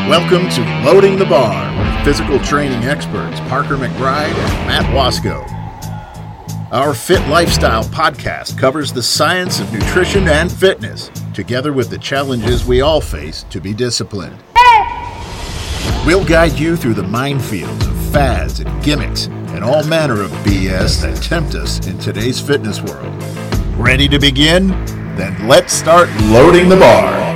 Welcome to Loading the Bar with physical training experts Parker McBride and Matt Wasco. Our Fit Lifestyle podcast covers the science of nutrition and fitness, together with the challenges we all face to be disciplined. We'll guide you through the minefields of fads and gimmicks and all manner of BS that tempt us in today's fitness world. Ready to begin? Then let's start loading the bar.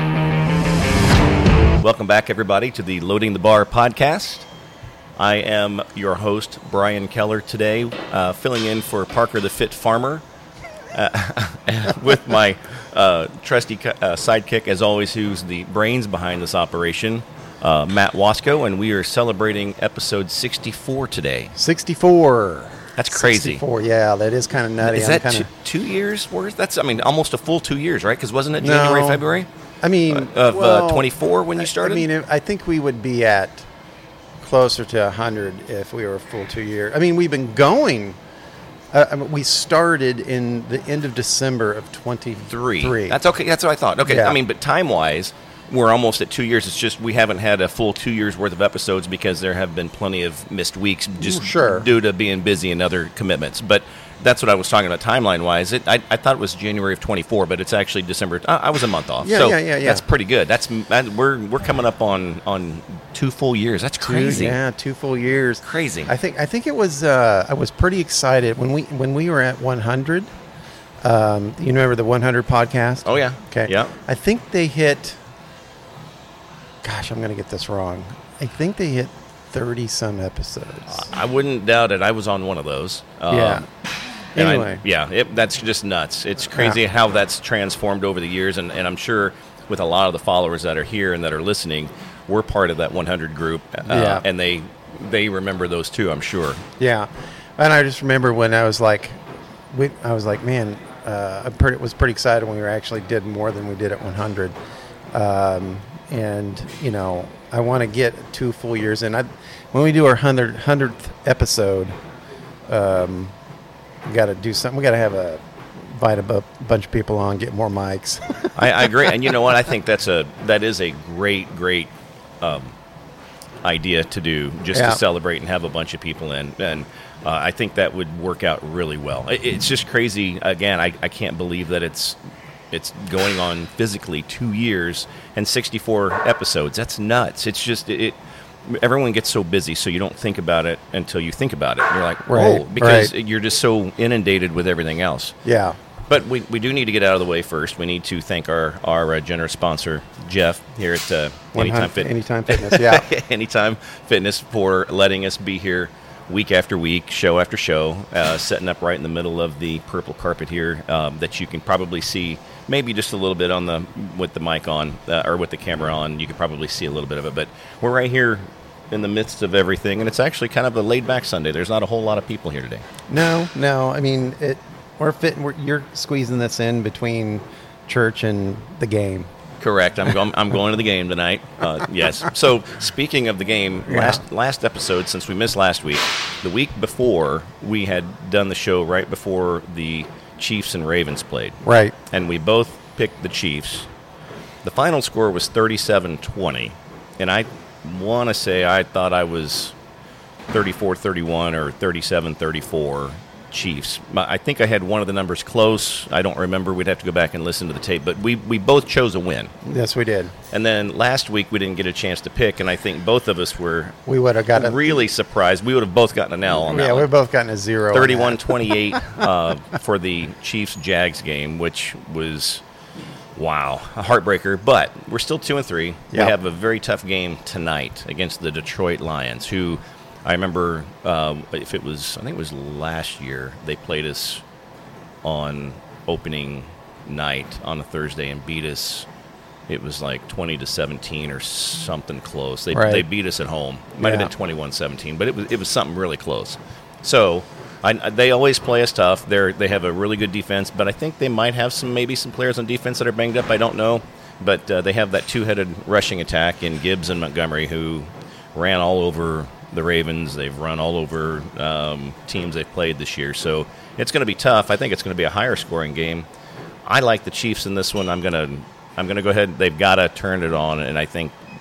Welcome back, everybody, to the Loading the Bar podcast. I am your host, Brian Keller, today, filling in for Parker the Fit Farmer, with my trusty sidekick, as always, who's the brains behind this operation, Matt Wasco, and we are celebrating episode 64 today. 64. That's crazy. 64, yeah, that is kind of nutty. Is that 2 years worth? That's, almost a full 2 years, right? Because wasn't it January, February? Of 24 when you started? I think we would be at closer to 100 if we were a full 2 years. We've been going. We started in the end of December of 23. That's okay. That's what I thought. Okay. Yeah. But time-wise, we're almost at 2 years. It's just we haven't had a full 2 years worth of episodes because there have been plenty of missed weeks just due to being busy and other commitments. But that's what I was talking about timeline-wise. I thought it was January of 24, but it's actually December. I was a month off. Yeah. That's pretty good. We're coming up on 2 full years. That's crazy. 2 full years. Crazy. I think it was. I was pretty excited when we were at 100. You remember the 100 podcast? Oh yeah. Okay. Yeah. I think they hit. Gosh, I'm going to get this wrong. I think they hit 30-some episodes. I wouldn't doubt it. I was on one of those. Yeah. Anyway. That's just nuts. It's crazy how that's transformed over the years, and I'm sure with a lot of the followers that are here and that are listening, we're part of that 100 group, and they remember those too, I'm sure. Yeah, and I just remember when I was like, man, I was pretty excited when we actually did more than we did at 100. And, I want to get 2 full years in. When we do our 100th episode, we got to do something. We got to invite a bunch of people on, get more mics. I agree. And you know what? I think that is a great idea to do, just to celebrate and have a bunch of people in. And I think that would work out really well. It's just crazy. Again, I can't believe that it's going on physically 2 years and 64 episodes. That's nuts. It's just everyone gets so busy, so you don't think about it until you think about it. You're like, because you're just so inundated with everything else. Yeah. But we do need to get out of the way first. We need to thank our generous sponsor, Jeff, here at Anytime Fitness. Anytime Fitness, yeah. Anytime Fitness, for letting us be here week after week, show after show, setting up right in the middle of the purple carpet here that you can probably see maybe just a little bit with the mic on or with the camera on. You can probably see a little bit of it, but we're right here in the midst of everything, and it's actually kind of a laid-back Sunday. There's not a whole lot of people here today. No. You're squeezing this in between church and the game. Correct. I'm going to the game tonight. Yes. So speaking of the game, last episode, since we missed last week, the week before we had done the show right before the Chiefs and Ravens played. Right. And we both picked the Chiefs. The final score was 37-20, and I want to say I thought I was 34-31 or 37-34. Chiefs. I think I had one of the numbers close. I don't remember. We'd have to go back and listen to the tape. But we both chose a win. Yes, we did. And then last week we didn't get a chance to pick, and I think both of us were really surprised. We would have both gotten an L on that. Yeah, we've both gotten a 0. 31-28 for the Chiefs-Jags game, which was, wow, a heartbreaker. But we're still 2-3. Yep. We have a very tough game tonight against the Detroit Lions, who I remember I think it was last year, they played us on opening night on a Thursday and beat us. It was like 20-17 or something close. They beat us at home. Might have been 21-17, but it was something really close. So they always play us tough. They have a really good defense, but I think they might have maybe some players on defense that are banged up. I don't know, but they have that two-headed rushing attack in Gibbs and Montgomery, who ran all over the Ravens. They've run all over teams they've played this year. So it's going to be tough. I think it's going to be a higher scoring game. I like the Chiefs in this one. I'm going to go ahead. They've got to turn it on, and I think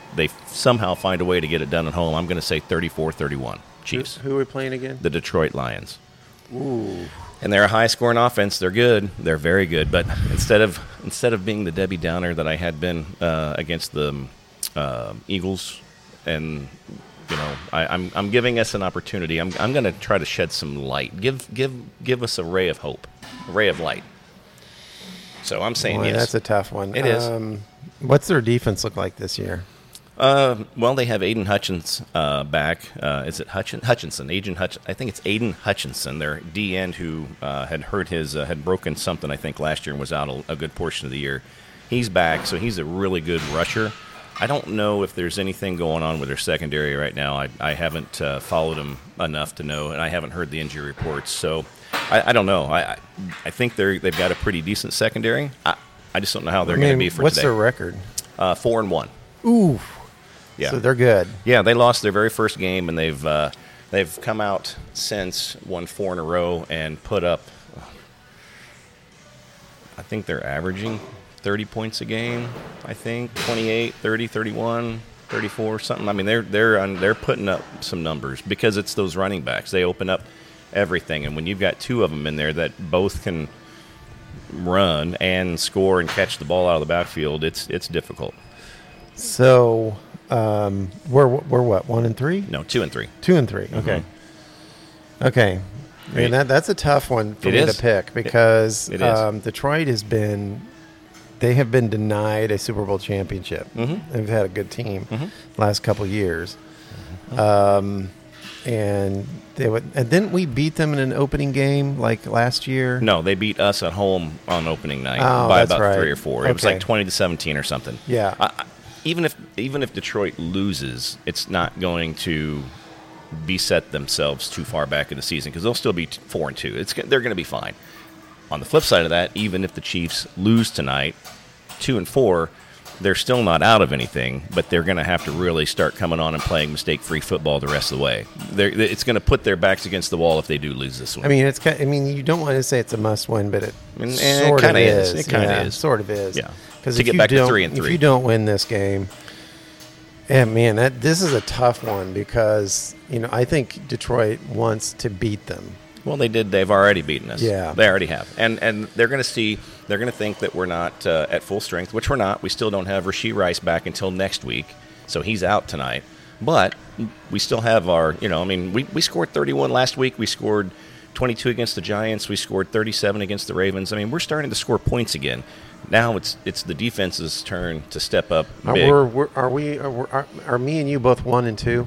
they somehow find a way to get it done at home. I'm going to say 34-31 Chiefs. Who are we playing again? The Detroit Lions. Ooh. And they're a high-scoring offense. They're good. They're very good. But instead of being the Debbie Downer that I had been against the Eagles, and I'm giving us an opportunity. I'm going to try to shed some light. Give us a ray of hope, a ray of light. So I'm saying yes. That's a tough one. It is. What's their defense look like this year? Well, they have Aiden Hutchins back. Is it Hutchinson? I think it's Aiden Hutchinson, their D end, who had hurt had broken something, I think, last year and was out a good portion of the year. He's back, so he's a really good rusher. I don't know if there's anything going on with their secondary right now. I haven't followed them enough to know, and I haven't heard the injury reports. So I don't know. I think they've got a pretty decent secondary. I just don't know how they're going to be for what's today. What's their record? 4-1. Ooh. Yeah. So they're good. Yeah, they lost their very first game, and they've come out since, won 4 in a row, and put up. I think they're averaging 30 points a game. I think 28, 30, 31, 34, something. I mean, they're putting up some numbers because it's those running backs. They open up everything, and when you've got 2 of them in there that both can run and score and catch the ball out of the backfield, it's difficult. So. We're what, 1-3? No, 2-3. 2-3. Okay. Mm-hmm. Okay. I mean, that's a tough one for me to pick because it is. Detroit they have been denied a Super Bowl championship. Mm-hmm. They've had a good team last couple years. Mm-hmm. And didn't we beat them in an opening game like last year? No, they beat us at home on opening night by about 3 or 4. It was like 20-17 or something. Yeah. Even if Detroit loses, it's not going to beset themselves too far back in the season because they'll still be 4-2. They're going to be fine. On the flip side of that, even if the Chiefs lose tonight, 2-4, they're still not out of anything, but they're going to have to really start coming on and playing mistake-free football the rest of the way. It's going to put their backs against the wall if they do lose this one. I mean, you don't want to say it's a must-win, but it sort of is. It kind of is. Sort of is. Yeah. Because to get back to 3-3. If you don't win this game, man, this is a tough one because I think Detroit wants to beat them. Well, they did. They've already beaten us. Yeah, they already have, and they're going to see. They're going to think that we're not at full strength, which we're not. We still don't have Rashee Rice back until next week, so he's out tonight. But we still have our. We scored 31 last week. We scored 22 against the Giants. We scored 37 against the Ravens. I mean, we're starting to score points again. Now it's the defense's turn to step up big. Are me and you both 1-2?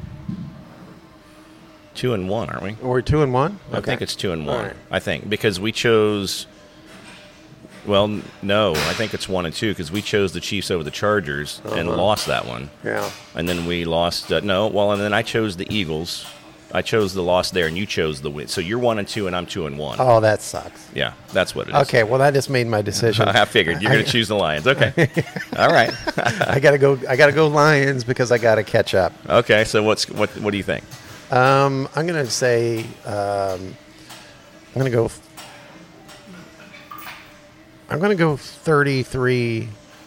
2-1, aren't we? We're 2-1. I think it's 2-1. Right. I think because we chose. Well, no, I think it's 1-2 because we chose the Chiefs over the Chargers and lost that one. Yeah. And then we lost. And then I chose the Eagles. I chose the loss there, and you chose the win. So you're 1-2, and I'm 2-1. Oh, that sucks. Yeah, that's what it is. Okay, well, that just made my decision. I figured you're going to choose the Lions. Okay, all right. I gotta go Lions because I gotta catch up. Okay, so what do you think? I'm gonna say I'm gonna go 33-24.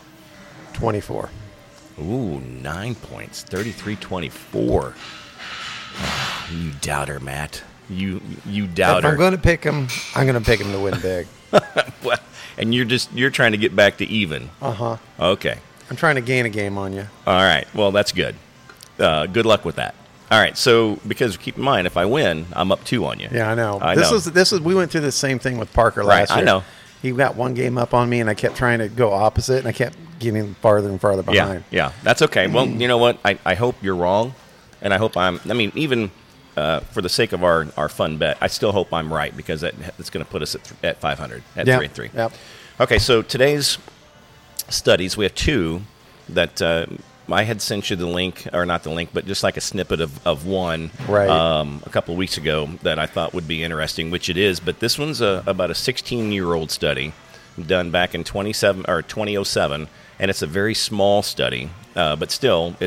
Ooh, 9 points, 33-24. Oh, you doubter, Matt. You doubter. If I'm going to pick him, I'm going to pick him to win big. Well, and you're trying to get back to even. Uh-huh. Okay. I'm trying to gain a game on you. All right. Well, that's good. Good luck with that. All right. So, because keep in mind, if I win, I'm up 2 on you. Yeah, I know. This is. We went through the same thing with Parker last year. I know. He got 1 game up on me, and I kept trying to go opposite, and I kept getting farther and farther behind. Yeah. That's okay. Well, you know what? I hope you're wrong. And I hope even for the sake of our fun bet, I still hope I'm right because it's going to put us at 500, at 3-3. Yep. Okay, so today's studies, we have 2 that I had sent you the link, or not the link, but just like a snippet of one a couple of weeks ago that I thought would be interesting, which it is. But this one's about a 16-year-old study done back in 2007, and it's a very small study, but still,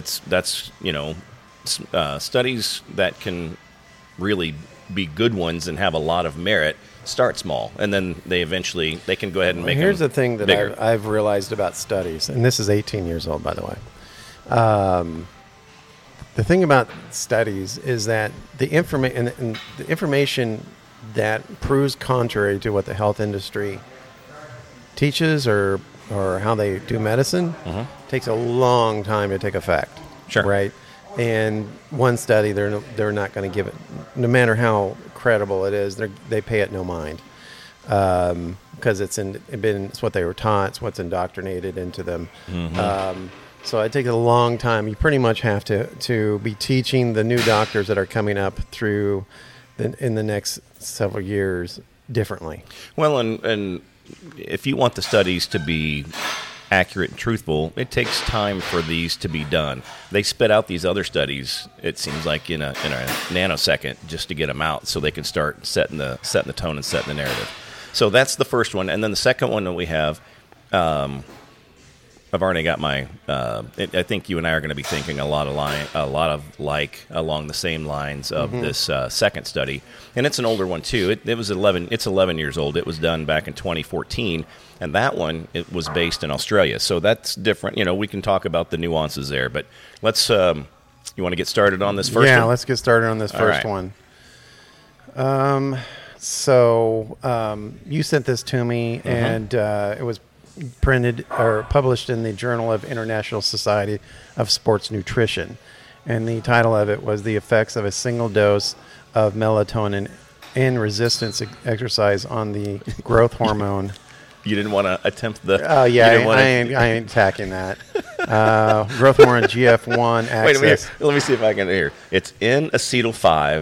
studies that can really be good ones and have a lot of merit start small, and then they can go ahead and make them Here's the thing that bigger. I've realized about studies, and this is 18 years old, by the way. The thing about studies is that the information that proves contrary to what the health industry teaches or how they do medicine takes a long time to take effect. Sure. Right? And one study, they're not going to give it, no matter how credible it is, they pay it no mind. Because it's what they were taught, it's what's indoctrinated into them. So it takes a long time. You pretty much have to be teaching the new doctors that are coming up through in the next several years differently. Well, and if you want the studies to be accurate and truthful, it takes time for these to be done. They spit out these other studies, it seems like in a nanosecond, just to get them out so they can start setting the tone and setting the narrative. So that's the first one. And then the second one that we have, I've already got my. I think you and I are going to be thinking a lot along the same lines of this second study, and it's an older one too. It was 11. It's 11 years old. It was done back in 2014, and that one it was based in Australia. So that's different. We can talk about the nuances there, but let's. You want to get started on this first one? Yeah, let's get started on this first one. So you sent this to me, and it was printed or published in the Journal of International Society of Sports Nutrition. And the title of it was The Effects of a Single Dose of Melatonin and Resistance Exercise on the Growth Hormone. You didn't want to attempt the... Oh, yeah, I ain't attacking that. Growth hormone GF1 axis. Wait a minute. Let me see if I can hear. It's N-acetyl-5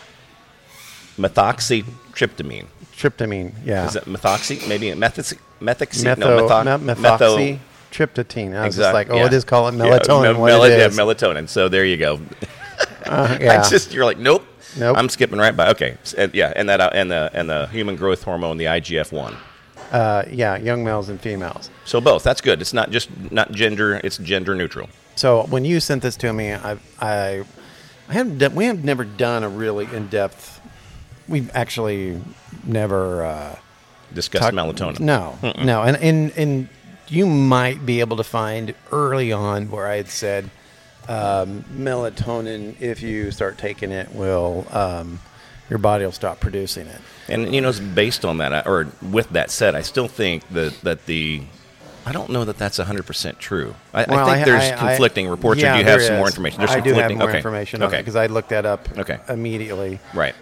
methoxytryptamine. Tryptamine, yeah. Is it methoxy? Maybe methoxytryptamine. I was just like, just call it melatonin. Melatonin. So there you go. You're like, nope. I'm skipping right by. Okay, and the human growth hormone, the IGF-1. Young males and females. So both. That's good. It's not gender. It's gender neutral. So when you sent this to me, we have never done a really in-depth. We've actually never discussed melatonin. No, and you might be able to find early on where I had said melatonin, if you start taking it, will your body will stop producing it. And it's based on that, or with that said, I still think that I don't know that that's 100% true. I think there's conflicting reports. Or do you have some more information? I do have more information on it because I looked that up immediately. Right.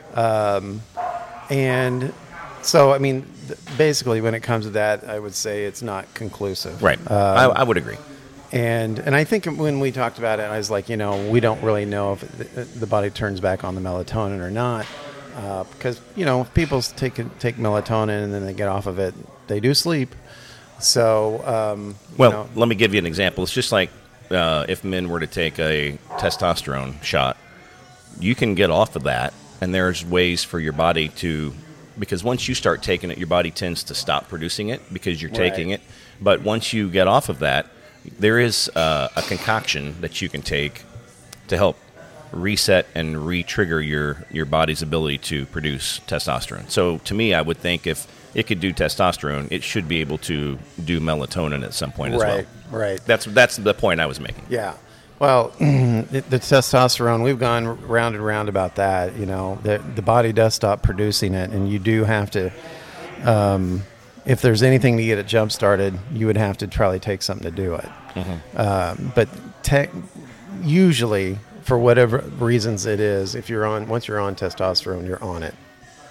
And so, I mean, basically, when it comes to that, I would say it's not conclusive. Right. I would agree. And I think when we talked about it, I was like, we don't really know if the body turns back on the melatonin or not. Because, if people take melatonin and then they get off of it, they do sleep. So, let me give you an example. It's just like if men were to take a testosterone shot, you can get off of that, and there's ways for your body to, because once you start taking it, your body tends to stop producing it because you're taking it. But once you get off of that, there is a concoction that you can take to help reset and re-trigger your body's ability to produce testosterone. So to me, I would think if it could do testosterone, it should be able to do melatonin at some point as well. Right. That's the point I was making. Yeah. Well, the testosterone, we've gone round and round about that. The body does stop producing it, and you do have to, if there's anything to get it jump started, you would have to probably take something to do it. But usually, for whatever reasons it is, once you're on testosterone, you're on it.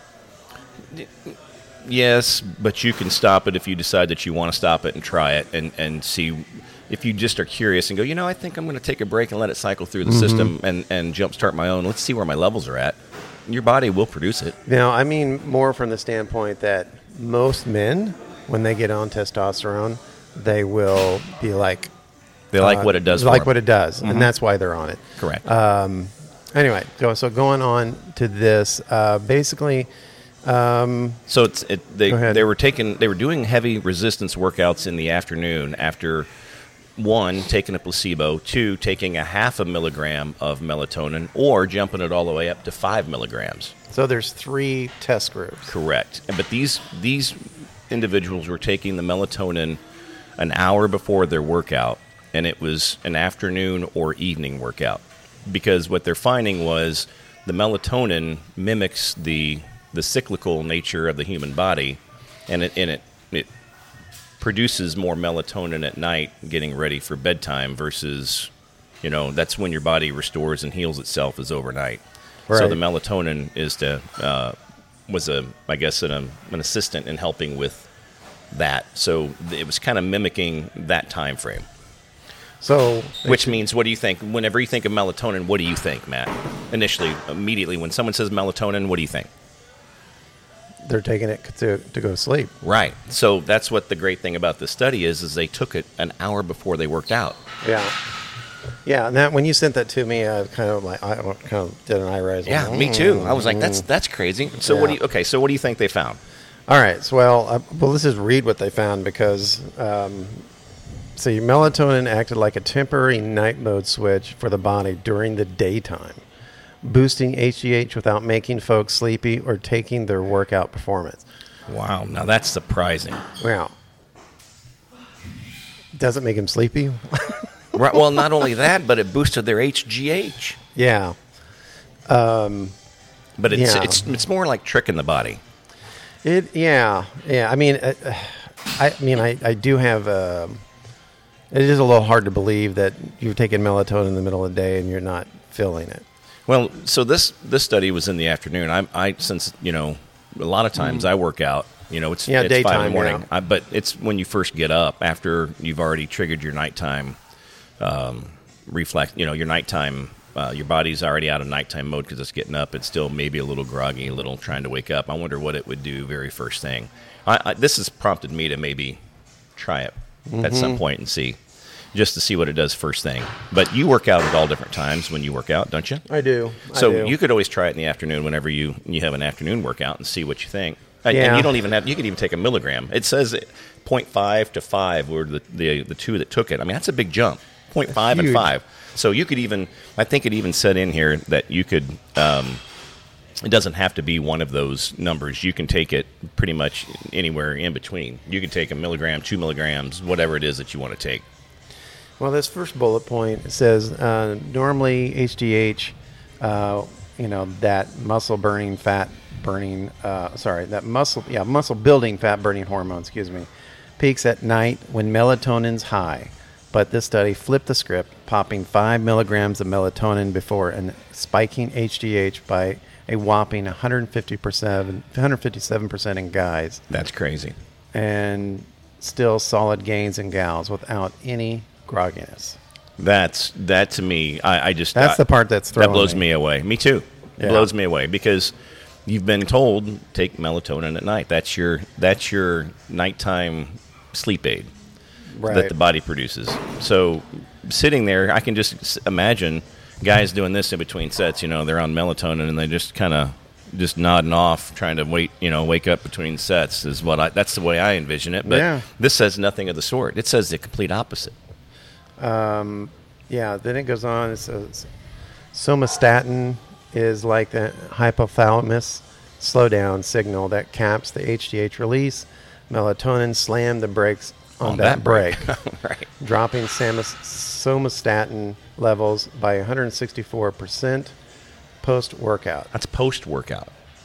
Yes, but you can stop it if you decide that you want to stop it and try it and see. If you just are curious and go, I think I'm going to take a break and let it cycle through the system and jumpstart my own. Let's see where my levels are at. Your body will produce it. Now, I mean more from the standpoint that most men, when they get on testosterone, they will be like... They like what it does for them. What it does, and that's why they're on it. Correct. Anyway, so going on to this, basically... So they were doing heavy resistance workouts in the afternoon after 1, taking a placebo, 2, taking a 0.5 milligram of melatonin, or jumping it all the way up to 5 milligrams. So there's 3 test groups. Correct. But these individuals were taking the melatonin an hour before their workout, and it was an afternoon or evening workout. Because what they're finding was the melatonin mimics the cyclical nature of the human body, and it produces more melatonin at night getting ready for bedtime versus, that's when your body restores and heals itself is overnight. Right. So the melatonin was an assistant in helping with that. So it was kind of mimicking that time frame. So, which means, what do you think? Whenever you think of melatonin, what do you think, Matt? Initially, immediately, when someone says melatonin, what do you think? They're taking it to go to sleep. Right. So that's what the great thing about this study is they took it an hour before they worked out. Yeah. Yeah, and that when you sent that to me, I kind of did an eye raise. Yeah, me too. I was like, that's crazy. So what do you think they found? All right. So, well, let's just read what they found because. So your melatonin acted like a temporary night mode switch for the body during the daytime, boosting HGH without making folks sleepy or taking their workout performance. Wow, now that's surprising. Wow. Does it make them sleepy? Right. Well, not only that, but it boosted their HGH. Yeah. But it's more like tricking the body. Yeah. I mean, I do have. It is a little hard to believe that you're taking melatonin in the middle of the day and you're not feeling it. Well, so this study was in the afternoon. I since a lot of times I work out. It's daytime, 5 in the morning. Yeah. But it's when you first get up after you've already triggered your nighttime reflex. Your nighttime. Your body's already out of nighttime mode because it's getting up. It's still maybe a little groggy, a little trying to wake up. I wonder what it would do very first thing. This has prompted me to maybe try it at some point and see, just to see what it does first thing. But you work out at all different times when you work out, don't you? I do. So you could always try it in the afternoon whenever you have an afternoon workout and see what you think. And you don't even you could even take a milligram. It says 0.5 to 5 were the two that took it. I mean, that's a big jump. 0.5 and 5. So you could even, I think it even said in here that you could, it doesn't have to be one of those numbers. You can take it pretty much anywhere in between. You can take a milligram, 2 milligrams, whatever it is that you want to take. Well, this first bullet point says normally HGH, that muscle building fat burning hormone, peaks at night when melatonin's high. But this study flipped the script, popping 5 milligrams of melatonin before and spiking HGH by a whopping 157% in guys. That's crazy. And still solid gains in gals without any grogginess. That to me, that's the part that blows me away. Me too. It blows me away because you've been told take melatonin at night. That's your nighttime sleep aid. Right. That the body produces. So sitting there, I can just imagine guys doing this in between sets. They're on melatonin and they just kind of just nodding off, trying to wake up between sets. That's the way I envision it. But this says nothing of the sort. It says the complete opposite. Then it goes on. It says somatostatin is like the hypothalamus slowdown signal that caps the HGH release. Melatonin slammed the brakes on that break, right. Dropping somatostatin levels by 164% post-workout. That's post-workout.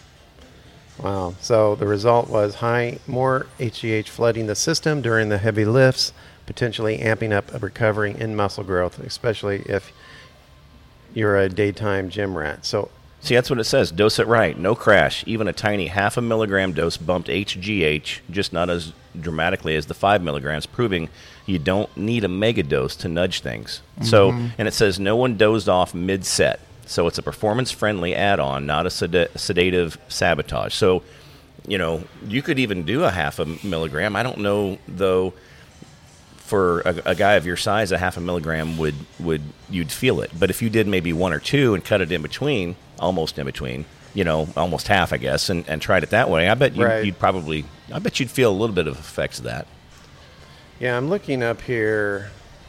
Wow. So the result was more HGH flooding the system during the heavy lifts, potentially amping up a recovery in muscle growth, especially if you're a daytime gym rat. So, see, that's what it says. Dose it right. No crash. Even a tiny 0.5 milligram dose bumped HGH, just not as dramatically as the 5 milligrams, proving you don't need a mega dose to nudge things. Mm-hmm. So, and it says no one dozed off mid-set. So it's a performance-friendly add-on, not a sedative sabotage. So, you could even do a 0.5 milligram. I don't know, though, for a guy of your size, a 0.5 milligram you'd feel it. But if you did maybe 1 or 2 and cut it in between, almost in between, almost half, I guess, and tried it that way, I bet you'd feel a little bit of effects of that. Yeah, I'm looking up here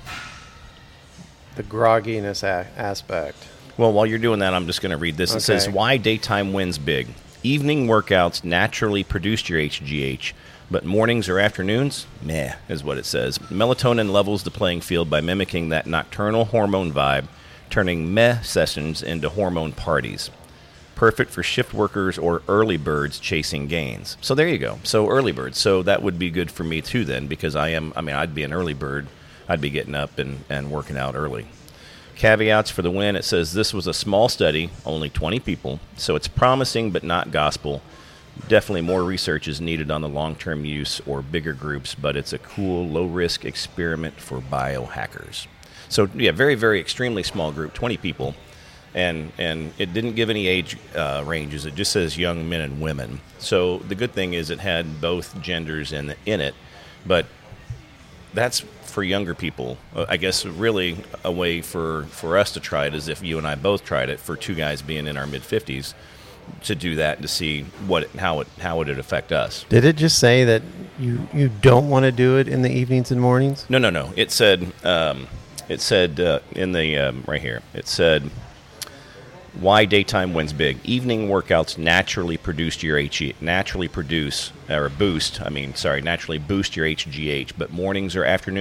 the grogginess aspect. Well, while you're doing that, I'm just going to read this. It says, why daytime wins big. evening workouts naturally produce your HGH, but mornings or afternoons, meh, is what it says. Melatonin levels the playing field by mimicking that nocturnal hormone vibe, turning meh sessions into hormone parties. Perfect for shift workers or early birds chasing gains. So there you go. So early birds. So that would be good for me too then, because I'd be an early bird. I'd be getting up and working out early. Caveats for the win. It says this was a small study, only 20 people, so it's promising but not gospel. Definitely more research is needed on the long-term use or bigger groups, but it's a cool, low-risk experiment for biohackers. So, yeah, very, very extremely small group, 20 people, and it didn't give any age ranges. It just says young men and women. So the good thing is it had both genders in it, but that's for younger people. I guess really a way for us to try it is if you and I both tried it, for two guys being in our mid-50s, to do that to see how it would affect us. Did it just say that you don't want to do it in the evenings and mornings? No. It said in the right here. It said why daytime wins big. Evening workouts naturally boost your HGH, but mornings or afternoons, ?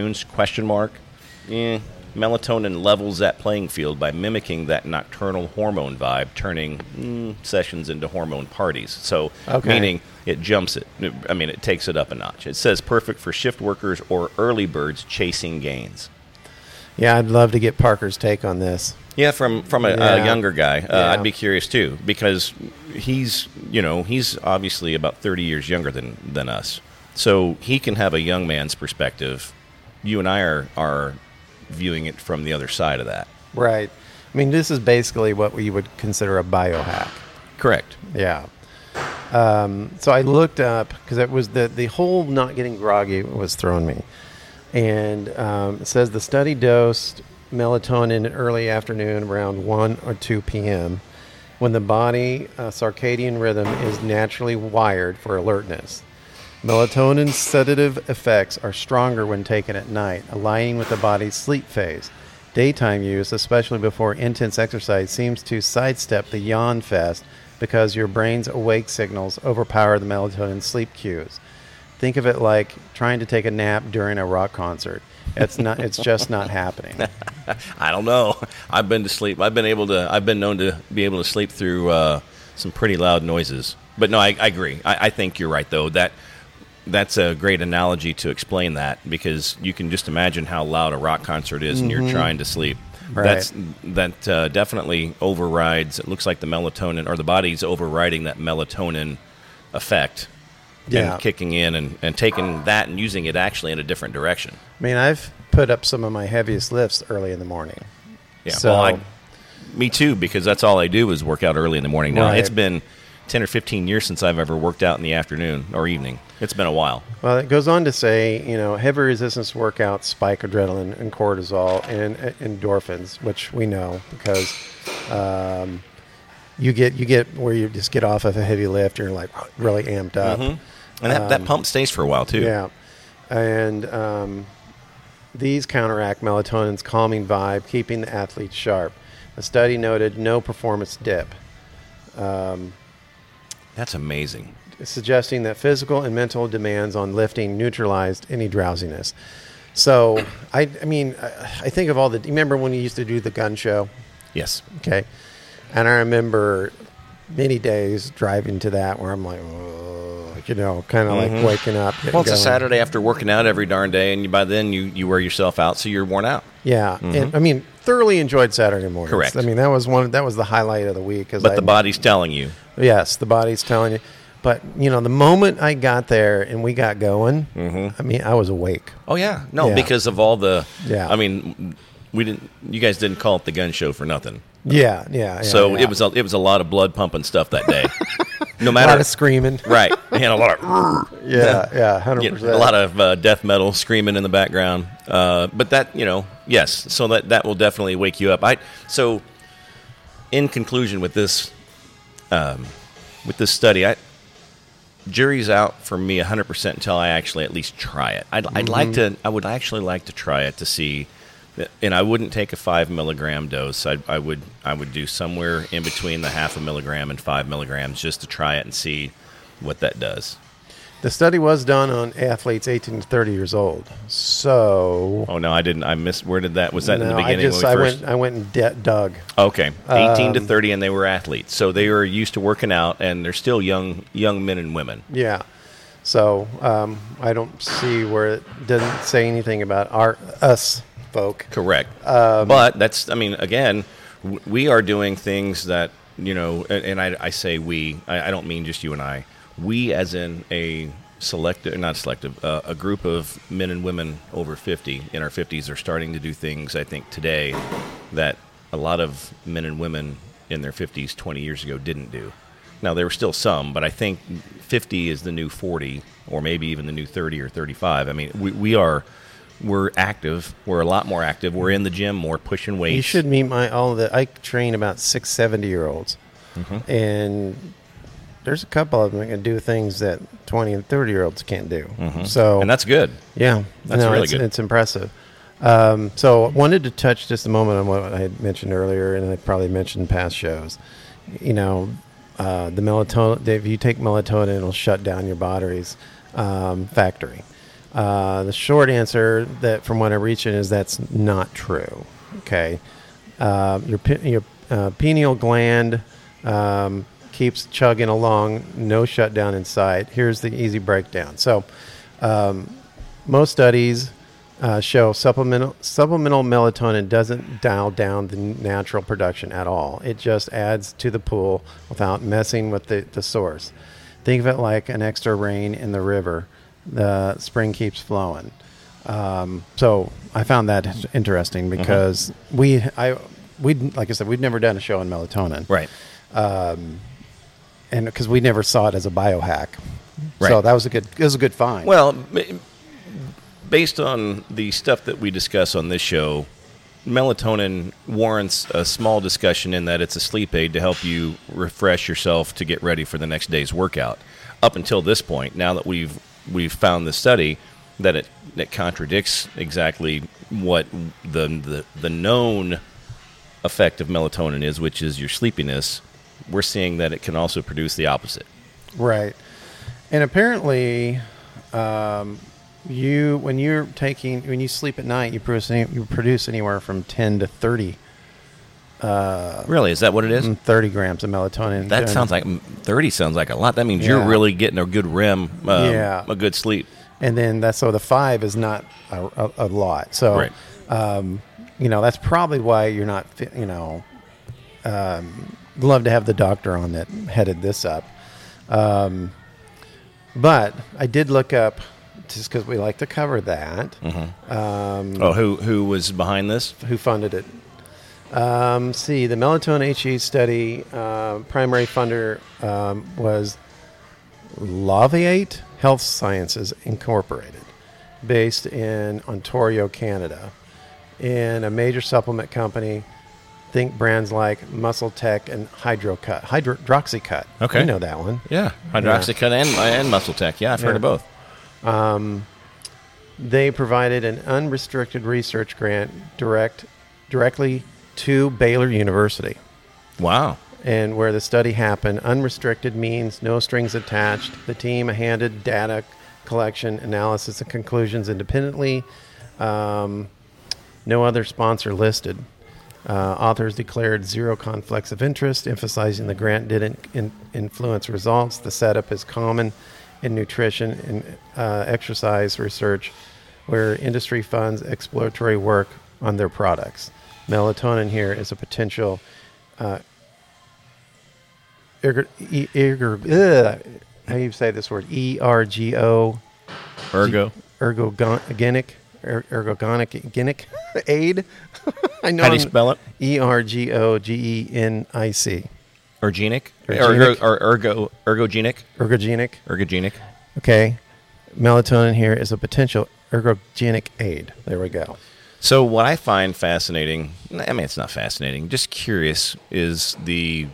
Melatonin levels that playing field by mimicking that nocturnal hormone vibe, turning sessions into hormone parties. So, meaning it jumps it. I mean, it takes it up a notch. It says perfect for shift workers or early birds chasing gains. Yeah, I'd love to get Parker's take on this. Yeah, from a younger guy. I'd be curious too, because he's obviously about 30 years younger than us. So he can have a young man's perspective. You and I are viewing it from the other side of that. Right. I mean, this is basically what we would consider a biohack. Correct. Yeah. So I looked up, because it was the whole not getting groggy was throwing me. And it says the study dosed melatonin in early afternoon around 1 or 2 p.m. when the body circadian rhythm is naturally wired for alertness. Melatonin's sedative effects are stronger when taken at night, aligning with the body's sleep phase. Daytime use, especially before intense exercise, seems to sidestep the yawn fest because your brain's awake signals overpower the melatonin sleep cues. Think of it like trying to take a nap during a rock concert. It's just not happening. I don't know. I've been known to be able to sleep through some pretty loud noises. But no, I agree. I think you're right though. That's a great analogy to explain that, because you can just imagine how loud a rock concert is and you're trying to sleep. Right. That definitely overrides. It looks like the melatonin, or the body's overriding that melatonin effect. Yeah. And kicking in and taking that and using it actually in a different direction. I mean, I've put up some of my heaviest lifts early in the morning. Yeah, so, me too, because that's all I do is work out early in the morning. Now, right. It's been 10 or 15 years since I've ever worked out in the afternoon or evening. It's been a while. Well, it goes on to say, heavy resistance workouts spike adrenaline and cortisol and endorphins, which we know because you get where you just get off of a heavy lift and you're like really amped up. Mm-hmm. And that pump stays for a while, too. Yeah. And these counteract melatonin's calming vibe, keeping the athlete sharp. The study noted no performance dip. That's amazing. Suggesting that physical and mental demands on lifting neutralized any drowsiness. So, I think of you remember when you used to do the gun show? Yes. Okay. And I remember many days driving to that where I'm like, kind of like waking up. Well, it's a Saturday after working out every darn day, and by then you wear yourself out, so you're worn out. Yeah, and thoroughly enjoyed Saturday mornings. Correct. That was the highlight of the week. But the body's telling you. Yes, the body's telling you. But the moment I got there and we got going, I was awake. Oh yeah, because of all the. Yeah. I mean, you guys didn't call it the gun show for nothing. Yeah. So it was a lot of blood pumping stuff that day. No matter, a lot of screaming. Right. And a lot of 100%. A lot of death metal screaming in the background. But that, yes. So that will definitely wake you up. So in conclusion with this study, jury's out for me 100% until I actually at least try it. I would actually like to try it to see And I wouldn't take a 5 milligram dose. I would do somewhere in between the 0.5 milligram and 5 milligrams just to try it and see what that does. The study was done on athletes 18 to 30 years old. So. Oh no, I didn't. I missed. Where did that? Was that in the beginning? I went and dug. Okay, 18 to 30, and they were athletes, so they were used to working out, and they're still young men and women. Yeah. So I don't see where it doesn't say anything about us folk. Correct. But that's. I mean, again, we are doing things that and I say we. I don't mean just you and I. We, as in a a group of men and women over 50, in our 50s, are starting to do things, I think, today that a lot of men and women in their 50s 20 years ago didn't do. Now, there were still some, but I think 50 is the new 40, or maybe even the new 30 or 35. I mean, we're active. We're a lot more active. We're in the gym more, pushing weights. You should meet I train about 70-year-olds, and there's a couple of them that can do things that 20 and 30-year-olds can't do. So, and that's good. Yeah, that's really good. It's impressive. So I wanted to touch just a moment on what I had mentioned earlier, and I probably mentioned in past shows. The melatonin, if you take melatonin, it'll shut down your body's factory. The short answer, that from what I'm reaching, is that's not true. Okay, your pineal gland keeps chugging along, no shutdown in sight. Here's the easy breakdown. So, most studies show supplemental melatonin doesn't dial down the natural production at all. It just adds to the pool without messing with the source. Think of it like an extra rain in the river. The spring keeps flowing. So I found that interesting because we like I said, we'd never done a show on melatonin, right? And because we never saw it as a biohack, right. So that was a good find. Well, based on the stuff that we discuss on this show, melatonin warrants a small discussion in that it's a sleep aid to help you refresh yourself to get ready for the next day's workout. Up until this point, now that we've found the study that it contradicts exactly what the known effect of melatonin is, which is your sleepiness, we're seeing that it can also produce the opposite. Right. And apparently, when you sleep at night, you produce anywhere from 10 to 30. Really? Is that what it is? 30 grams of melatonin. That sounds like 30 sounds like a lot. That means you're really getting a good REM, a good sleep. And then the 5 is not a lot. So, right. That's probably why you're not, love to have the doctor on that headed this up. But I did look up, just because we like to cover that. Who was behind this? Who funded it? The melatonin HE study, primary funder was Laviate Health Sciences Incorporated, based in Ontario, Canada, and a major supplement company. Think brands like Muscle Tech and Hydroxycut. Okay, you know that one. Yeah, Hydroxycut and Muscle Tech. Yeah, I've heard of both. They provided an unrestricted research grant directly to Baylor University. Wow. And where the study happened, unrestricted means no strings attached. The team handled data collection, analysis, and conclusions independently. No other sponsor listed. Authors declared zero conflicts of interest, emphasizing the grant didn't influence results. The setup is common in nutrition and exercise research, where industry funds exploratory work on their products. Melatonin here is a potential how do you say this word? ERGO. Ergogenic aid. I know. How do you spell it? ERGOGENIC. Ergenic? Ergogenic? Ergogenic. Okay. Melatonin here is a potential ergogenic aid. There we go. So what I find fascinating, I mean, it's not fascinating, just curious, is you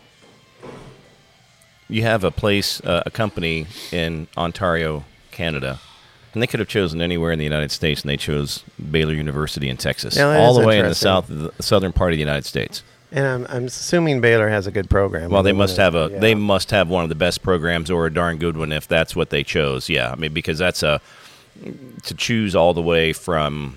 have a company in Ontario, Canada, And they could have chosen anywhere in the United States, and they chose Baylor University in Texas, Yeah, that all is the way in interesting. the southern part of the United States. And I'm assuming Baylor has a good program. Well, they must have Yeah. they must have one of the best programs, or a darn good one, if that's what they chose. Yeah, I mean, because that's to choose all the way from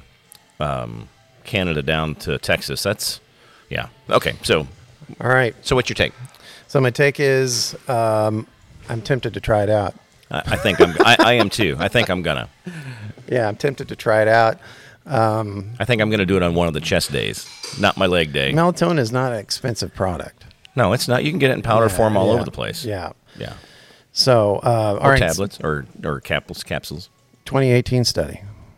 Canada down to Texas. That's okay. So All right. So what's your take? So my take is I'm tempted to try it out. I think I am too. I think I'm gonna. Yeah, I'm tempted to try it out. I think I'm gonna do it on one of the chest days, not my leg day. Melatonin is not an expensive product. No, it's not. You can get it in powder form all over the place. Yeah. Yeah. So, all Or right. tablets or capsules. 2018 study.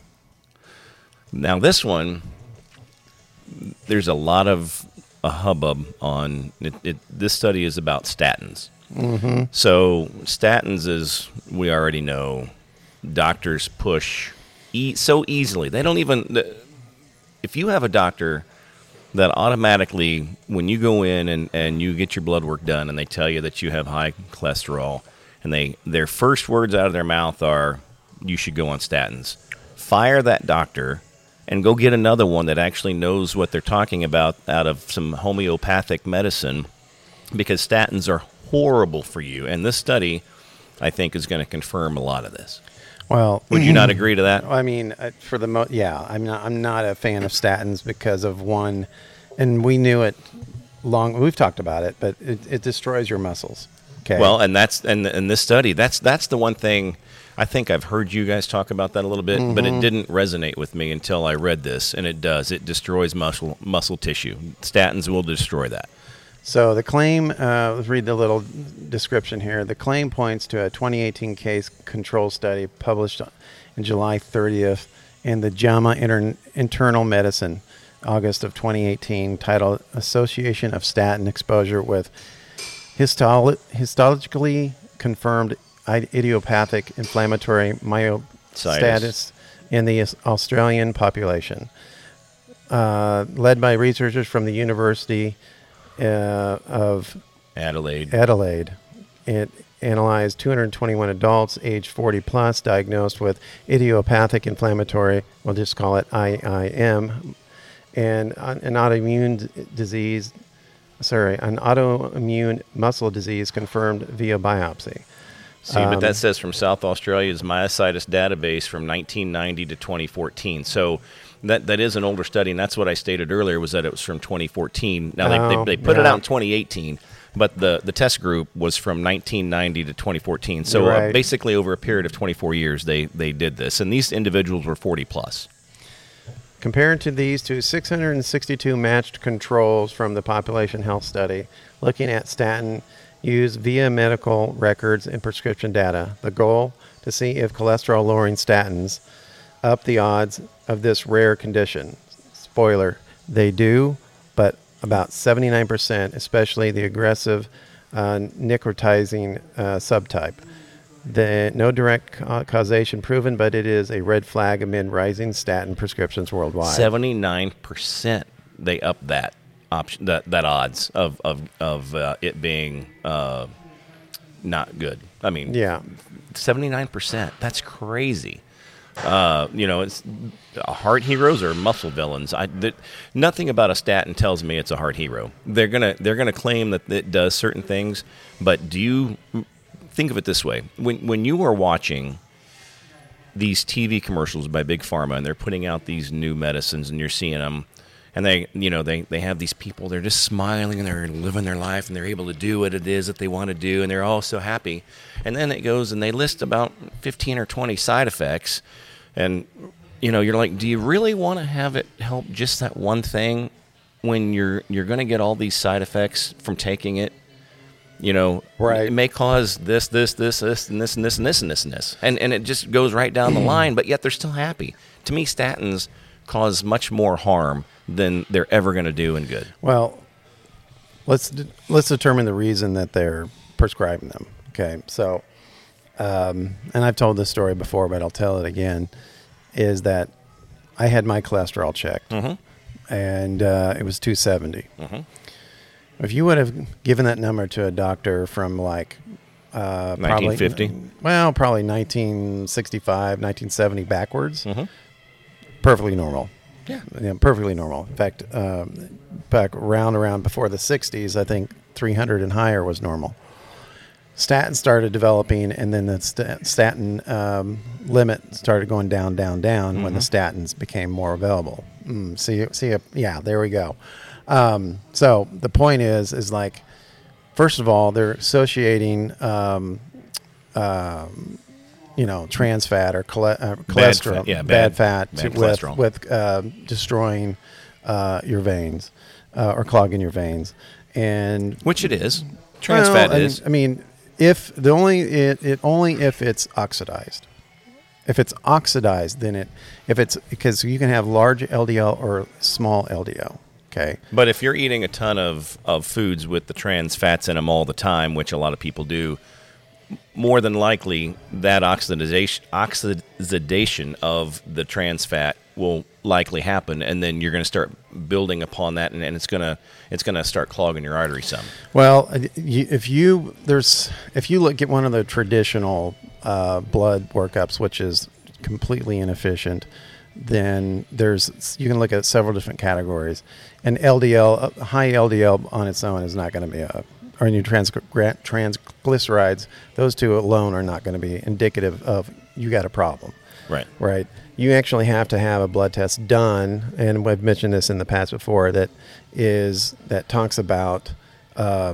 Now this one, there's a lot of a hubbub on it. This study is about statins. Mm-hmm. So statins, as we already know, doctors push so easily. They don't even. If you have a doctor that automatically, when you go in and you get your blood work done, and they tell you that you have high cholesterol, and their first words out of their mouth are, "You should go on statins." Fire that doctor and go get another one that actually knows what they're talking about out of some homeopathic medicine, because statins are horrible for you. And this study, I think, is going to confirm a lot of this. Well, Would you not agree to that? I mean, for the I'm not a fan of statins because of one, and we knew it long. We've talked about it, but it destroys your muscles. Okay. Well, and that's and this study, that's the one thing. I think I've heard you guys talk about that a little bit, but it didn't resonate with me until I read this, and it does. It destroys muscle tissue. Statins will destroy that. So the claim, let's read the little description here. The claim points to a 2018 case control study published in July 30th in the JAMA Internal Medicine, August of 2018, titled Association of Statin Exposure with Histologically Confirmed Idiopathic Inflammatory Myostatis in the Australian Population. Led by researchers from the University of Adelaide. It analyzed 221 adults aged 40 plus diagnosed with idiopathic inflammatory, we'll just call it IIM, and an autoimmune muscle disease confirmed via biopsy. See, but that says from South Australia's myositis database from 1990 to 2014. So that is an older study, and that's what I stated earlier, was that it was from 2014. Now, they put it out in 2018, but the test group was from 1990 to 2014. So Right. basically over a period of 24 years, they did this. And these individuals were 40 plus. Compared to these to 662 matched controls from the population health study, looking at statin use via medical records and prescription data. The goal, to see if cholesterol-lowering statins up the odds of this rare condition. Spoiler, they do, but about 79%, especially the aggressive necrotizing subtype. No direct causation proven, but it is a red flag amid rising statin prescriptions worldwide. 79% they up that option, that odds of it being not good. I mean, Yeah. 79%. That's crazy. It's heart heroes or muscle villains. Nothing about a statin tells me it's a heart hero. They're gonna claim that it does certain things, but do you think of it this way? When you are watching these TV commercials by Big Pharma and they're putting out these new medicines and you're seeing them, and they have these people, they're just smiling and they're living their life and they're able to do what it is that they want to do and they're all so happy. And then it goes and they list about 15 or 20 side effects. And, you're like, do you really want to have it help just that one thing when you're going to get all these side effects from taking it? Right. It may cause this, and this, and this, and this, and this, and this, and this. And it just goes right down the line, but yet they're still happy. To me, statins cause much more harm than they're ever going to do in good. Well, let's determine the reason that they're prescribing them. Okay, so, and I've told this story before, but I'll tell it again, is that I had my cholesterol checked, and it was 270. If you would have given that number to a doctor from like probably 1950? Probably 1965, 1970 backwards. Perfectly normal. Yeah. Perfectly normal. In fact, back around before the 60s, I think 300 and higher was normal. Statins started developing, and then the statin limit started going down when the statins became more available. Yeah, there we go. So the point is like, first of all, they're associating, trans fat or cholesterol, bad fat with destroying your veins or clogging your veins, and which it is. Trans fat is. I mean, if only if it's oxidized. If it's oxidized, then because you can have large LDL or small LDL. Okay. But if you're eating a ton of foods with the trans fats in them all the time, which a lot of people do, more than likely that oxidation of the trans fat will likely happen, and then you're going to start building upon that, and it's going to start clogging your arteries some. Well, if you look at one of the traditional blood workups, which is completely inefficient, then you can look at several different categories, and LDL, high LDL on its own is not going to be or your triglycerides, those two alone are not going to be indicative of you got a problem. Right. You actually have to have a blood test done, and I've mentioned this in the past before, that talks about how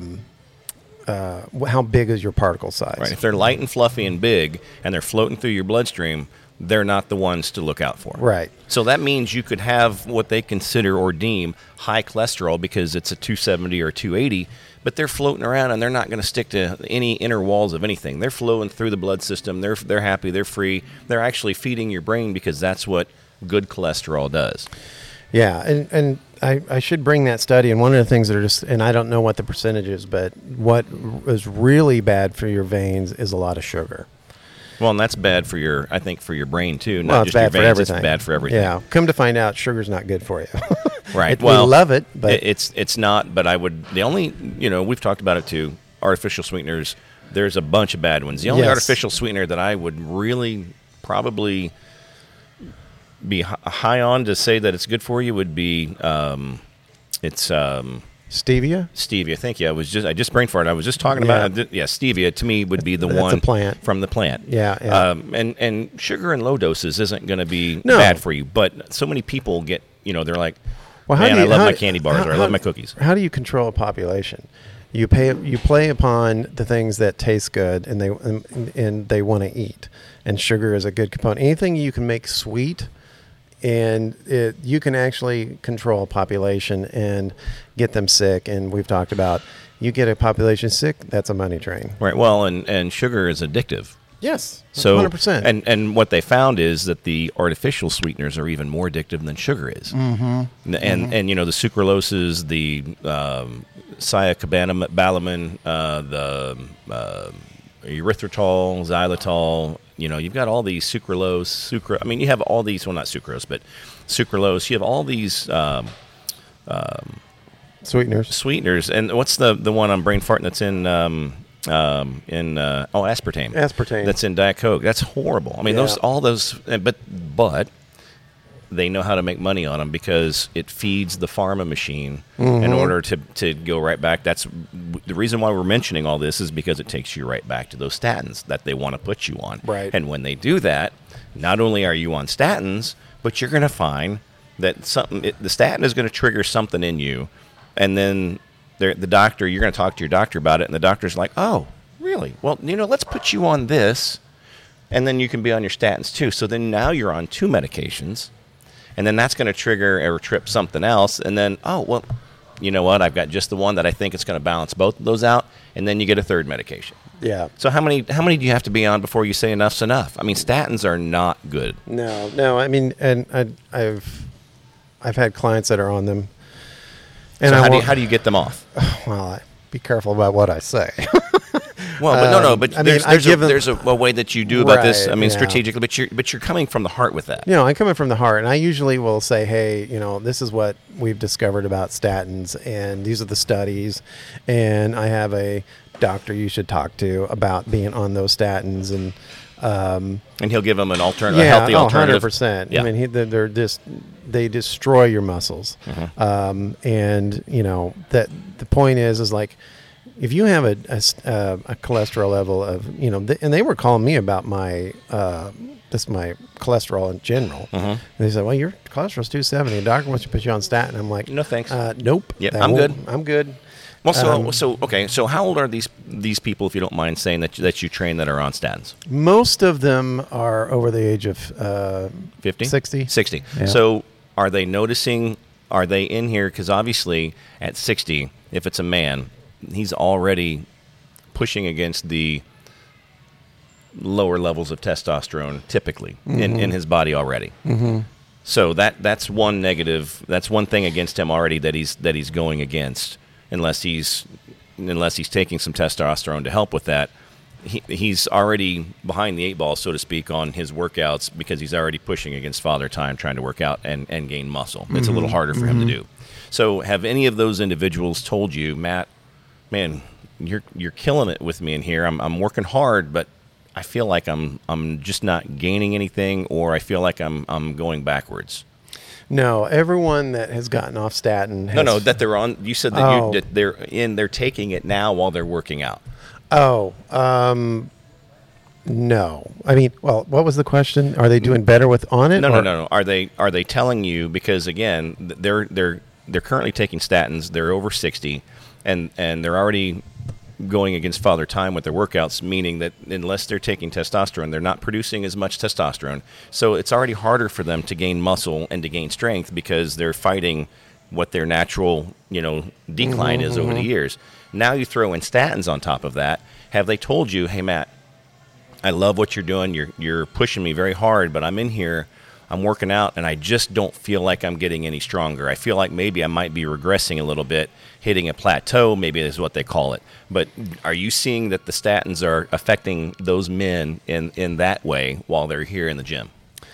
big is your particle size. Right. If they're light and fluffy and big, and they're floating through your bloodstream, they're not the ones to look out for. Right. So that means you could have what they consider or deem high cholesterol because it's a 270 or 280, but they're floating around and they're not going to stick to any inner walls of anything. They're flowing through the blood system. They're happy. They're free. They're actually feeding your brain because that's what good cholesterol does. Yeah, and I should bring that study. And one of the things that are and I don't know what the percentage is, but what is really bad for your veins is a lot of sugar. Well, and that's bad for your brain too. Not just bad your veins, for everything. It's bad for everything. Yeah. Come to find out, sugar's not good for you. Right. We love it, but it's not. But we've talked about it too. Artificial sweeteners. There's a bunch of bad ones. The only artificial sweetener that I would really probably be high on to say that it's good for you would be stevia. Stevia, thank you. I just brain farted. I was just talking about stevia to me would be the one from the plant. Yeah. And sugar in low doses isn't going to be bad for you, but so many people get, they're like, I love my candy bars or I love my cookies. How do you control a population? You play upon the things that taste good and they want to eat, and sugar is a good component. Anything you can make sweet, and you can actually control a population and get them sick. And we've talked about, you get a population sick, that's a money drain. Right. Well, and sugar is addictive. Yes, so 100%. And what they found is that the artificial sweeteners are even more addictive than sugar is. Mm-hmm. And the sucraloses, the cyanobalamin, the erythritol, xylitol. You've got all these sucralose, you have all these, well, not sucrose, but sucralose. You have all these sweeteners. And what's the one on brain farting that's in aspartame. Aspartame. That's in Diet Coke. That's horrible. But they know how to make money on them because it feeds the pharma machine in order to go right back. That's the reason why we're mentioning all this, is because it takes you right back to those statins that they want to put you on. Right. And when they do that, not only are you on statins, but you're going to find that the statin is going to trigger something in you, and then you're going to talk to your doctor about it, and the doctor's like, oh, really? Well, let's put you on this, and then you can be on your statins too. So then now you're on two medications. And then that's going to trigger or trip something else. And then, oh, well, you know what? I've got just the one that I think is going to balance both of those out. And then you get a third medication. Yeah. So how many do you have to be on before you say enough's enough? Statins are not good. No. And I've had clients that are on them. And so how do you get them off? Well, be careful about what I say. Well, but there's a way that you do about this. Strategically, but you're coming from the heart with that. I'm coming from the heart, and I usually will say, hey, this is what we've discovered about statins, and these are the studies, and I have a doctor you should talk to about being on those statins, and he'll give them an alternative, a healthy alternative. 100%. Yeah. I mean, they destroy your muscles. And that the point is like, if you have a cholesterol level of, and they were calling me about my my cholesterol in general. And they said, well, your cholesterol's 270. The doctor wants to put you on statin. I'm like, no thanks. Nope. Yep, I'm good. I'm good. Well, so how old are these people, if you don't mind saying, that you train that are on statins? Most of them are over the age of 50? 60. 60. Yeah. So are they noticing, are they in here? Because obviously at 60, if it's a man, he's already pushing against the lower levels of testosterone typically in his body already. So that's one negative. That's one thing against him already that he's going against. Unless he's taking some testosterone to help with that, he's already behind the 8 ball, so to speak, on his workouts because he's already pushing against father time trying to work out and gain muscle. It's a little harder for him to do. So have any of those individuals told you, Matt, man, you're killing it with me in here. I'm working hard, but I feel like I'm just not gaining anything, or I feel like I'm going backwards? No, everyone that has gotten off statin has... No, that they're on. You said that, that they're taking it now while they're working out. No. I mean, well, what was the question? Are they doing better on it? No. Are they telling you, because again, they're currently taking statins. They're over 60, and they're already going against father time with their workouts, meaning that unless they're taking testosterone, they're not producing as much testosterone. So it's already harder for them to gain muscle and to gain strength because they're fighting what their natural, decline is over the years. Now you throw in statins on top of that. Have they told you, hey, Matt, I love what you're doing. You're pushing me very hard, but I'm in here, I'm working out, and I just don't feel like I'm getting any stronger. I feel like maybe I might be regressing a little bit, hitting a plateau, maybe is what they call it. But are you seeing that the statins are affecting those men in that way while they're here in the gym?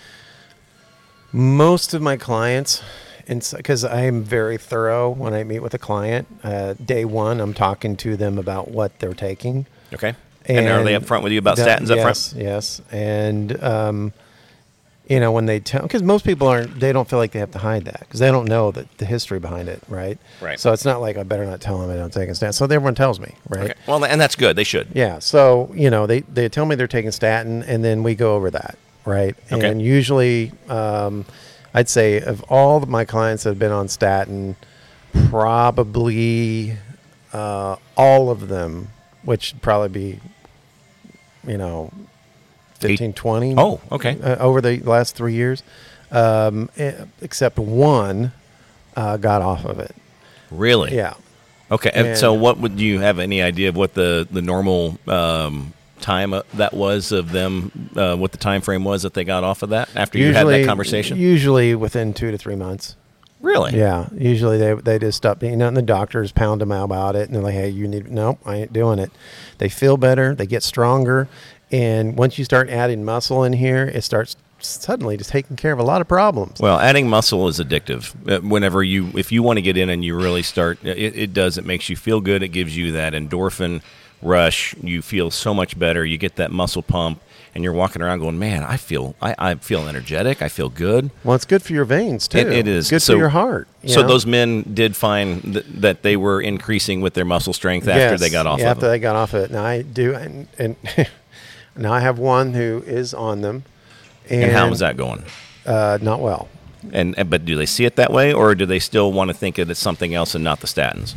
Most of my clients, because I am very thorough when I meet with a client, day one, I'm talking to them about what they're taking. Okay. And are they upfront with you about statins up front? Yes. And, when they tell, because most people they don't feel like they have to hide that because they don't know the history behind it, right? Right. So it's not like I better not tell them I don't take a statin. So everyone tells me, right? Okay. Well, and that's good. They should. Yeah. So, they tell me they're taking statin, and then we go over that, right? Okay. And usually, I'd say of all of my clients that have been on statin, probably all of them, which would probably be, 15, 20. Oh, okay. Over the last 3 years, except one got off of it. Really? Yeah. Okay. And so do you have any idea of what the normal time that was of them, what the time frame was that they got off of that after you had that conversation? Usually within 2 to 3 months. Really? Yeah. Usually they just stop, and the doctors pound them out about it, and they're like, hey, nope, I ain't doing it. They feel better. They get stronger. And once you start adding muscle in here, it starts suddenly just taking care of a lot of problems. Well, adding muscle is addictive. If you want to get in and you really start, it makes you feel good. It gives you that endorphin rush. You feel so much better. You get that muscle pump, and you're walking around going, man, I feel energetic. I feel good. Well, it's good for your veins, too. It is. Good for your heart. So those men did find that they were increasing with their muscle strength after they got off of it. After they got off it. Now, I do, and now I have one who is on them. And how is that going? Not well. But do they see it that way, or do they still want to think that it's something else and not the statins?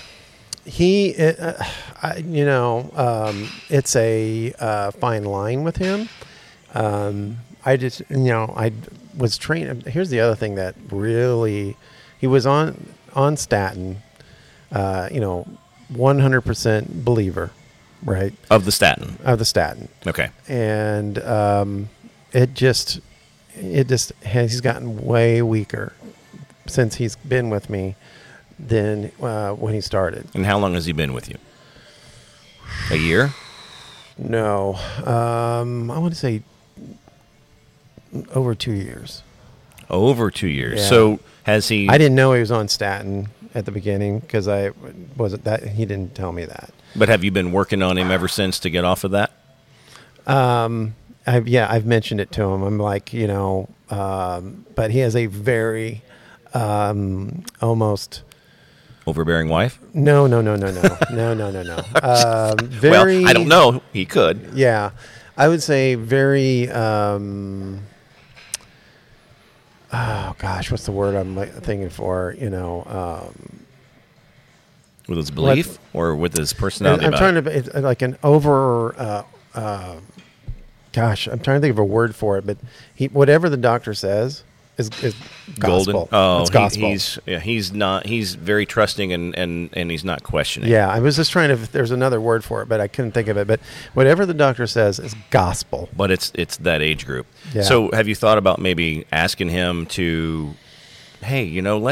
It's a fine line with him. I was trained. Here's the other thing that really, he was on statin, 100% believer, right? Of the statin. Okay. And he's gotten way weaker since he's been with me than when he started. And how long has he been with you? A year? No. I want to say over 2 years. Over 2 years. Yeah. So has he... I didn't know he was on statin at the beginning because I wasn't that he didn't tell me that. But have you been working on him ever since to get off of that? I've mentioned it to him. I'm like, but he has a very almost overbearing wife? No. Very. Well, I don't know. He could. Yeah, I would say very. Oh gosh, what's the word I'm thinking for? With his belief or with his personality? I'm trying to it's like an over. Gosh, I'm trying to think of a word for it, but whatever the doctor says is gospel. Golden. Oh, it's gospel. He's very trusting and he's not questioning. Yeah, I was just trying to. There's another word for it, but I couldn't think of it. But whatever the doctor says is gospel. But it's that age group. Yeah. So have you thought about maybe asking him to, hey,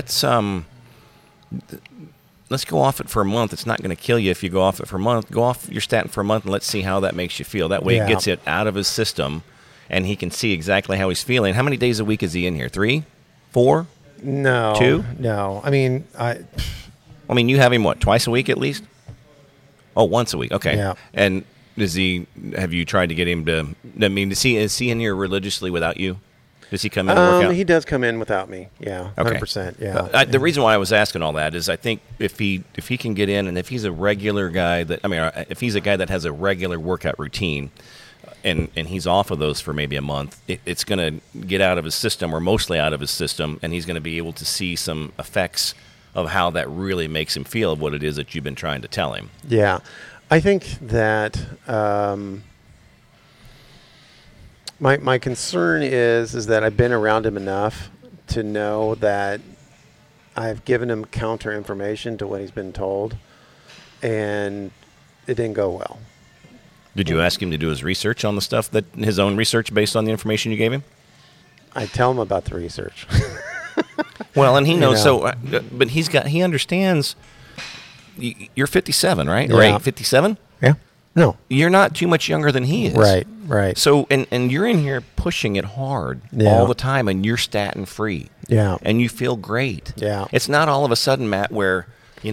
let's go off it for a month. It's not going to kill you if you go off it for a month. Go off your statin for a month and let's see how that makes you feel. That way it gets it out of his system and he can see exactly how he's feeling. How many days a week is he in here? 3? 4? No. 2? No. I mean, you have him, what, twice a week at least? Oh, once a week. Okay. Yeah. And have you tried to get him to, is he in here religiously without you? Does he come in and work out? He does come in without me. Yeah, 100%. Yeah. The reason why I was asking all that is I think if he can get in and if he's a regular guy if he's a guy that has a regular workout routine and he's off of those for maybe a month, it's going to get out of his system or mostly out of his system, and he's going to be able to see some effects of how that really makes him feel of what it is that you've been trying to tell him. Yeah. I think that my concern is that I've been around him enough to know that I've given him counter information to what he's been told, and it didn't go well. Did you ask him to do his research on the stuff, his own research based on the information you gave him? I tell him about the research. Well, and he knows. But he understands. You're 57, right? Yeah. Or 57? Yeah. No. You're not too much younger than he is. Right. So, and you're in here pushing it hard all the time, and you're statin free. Yeah. And you feel great. Yeah. It's not all of a sudden, Matt, where,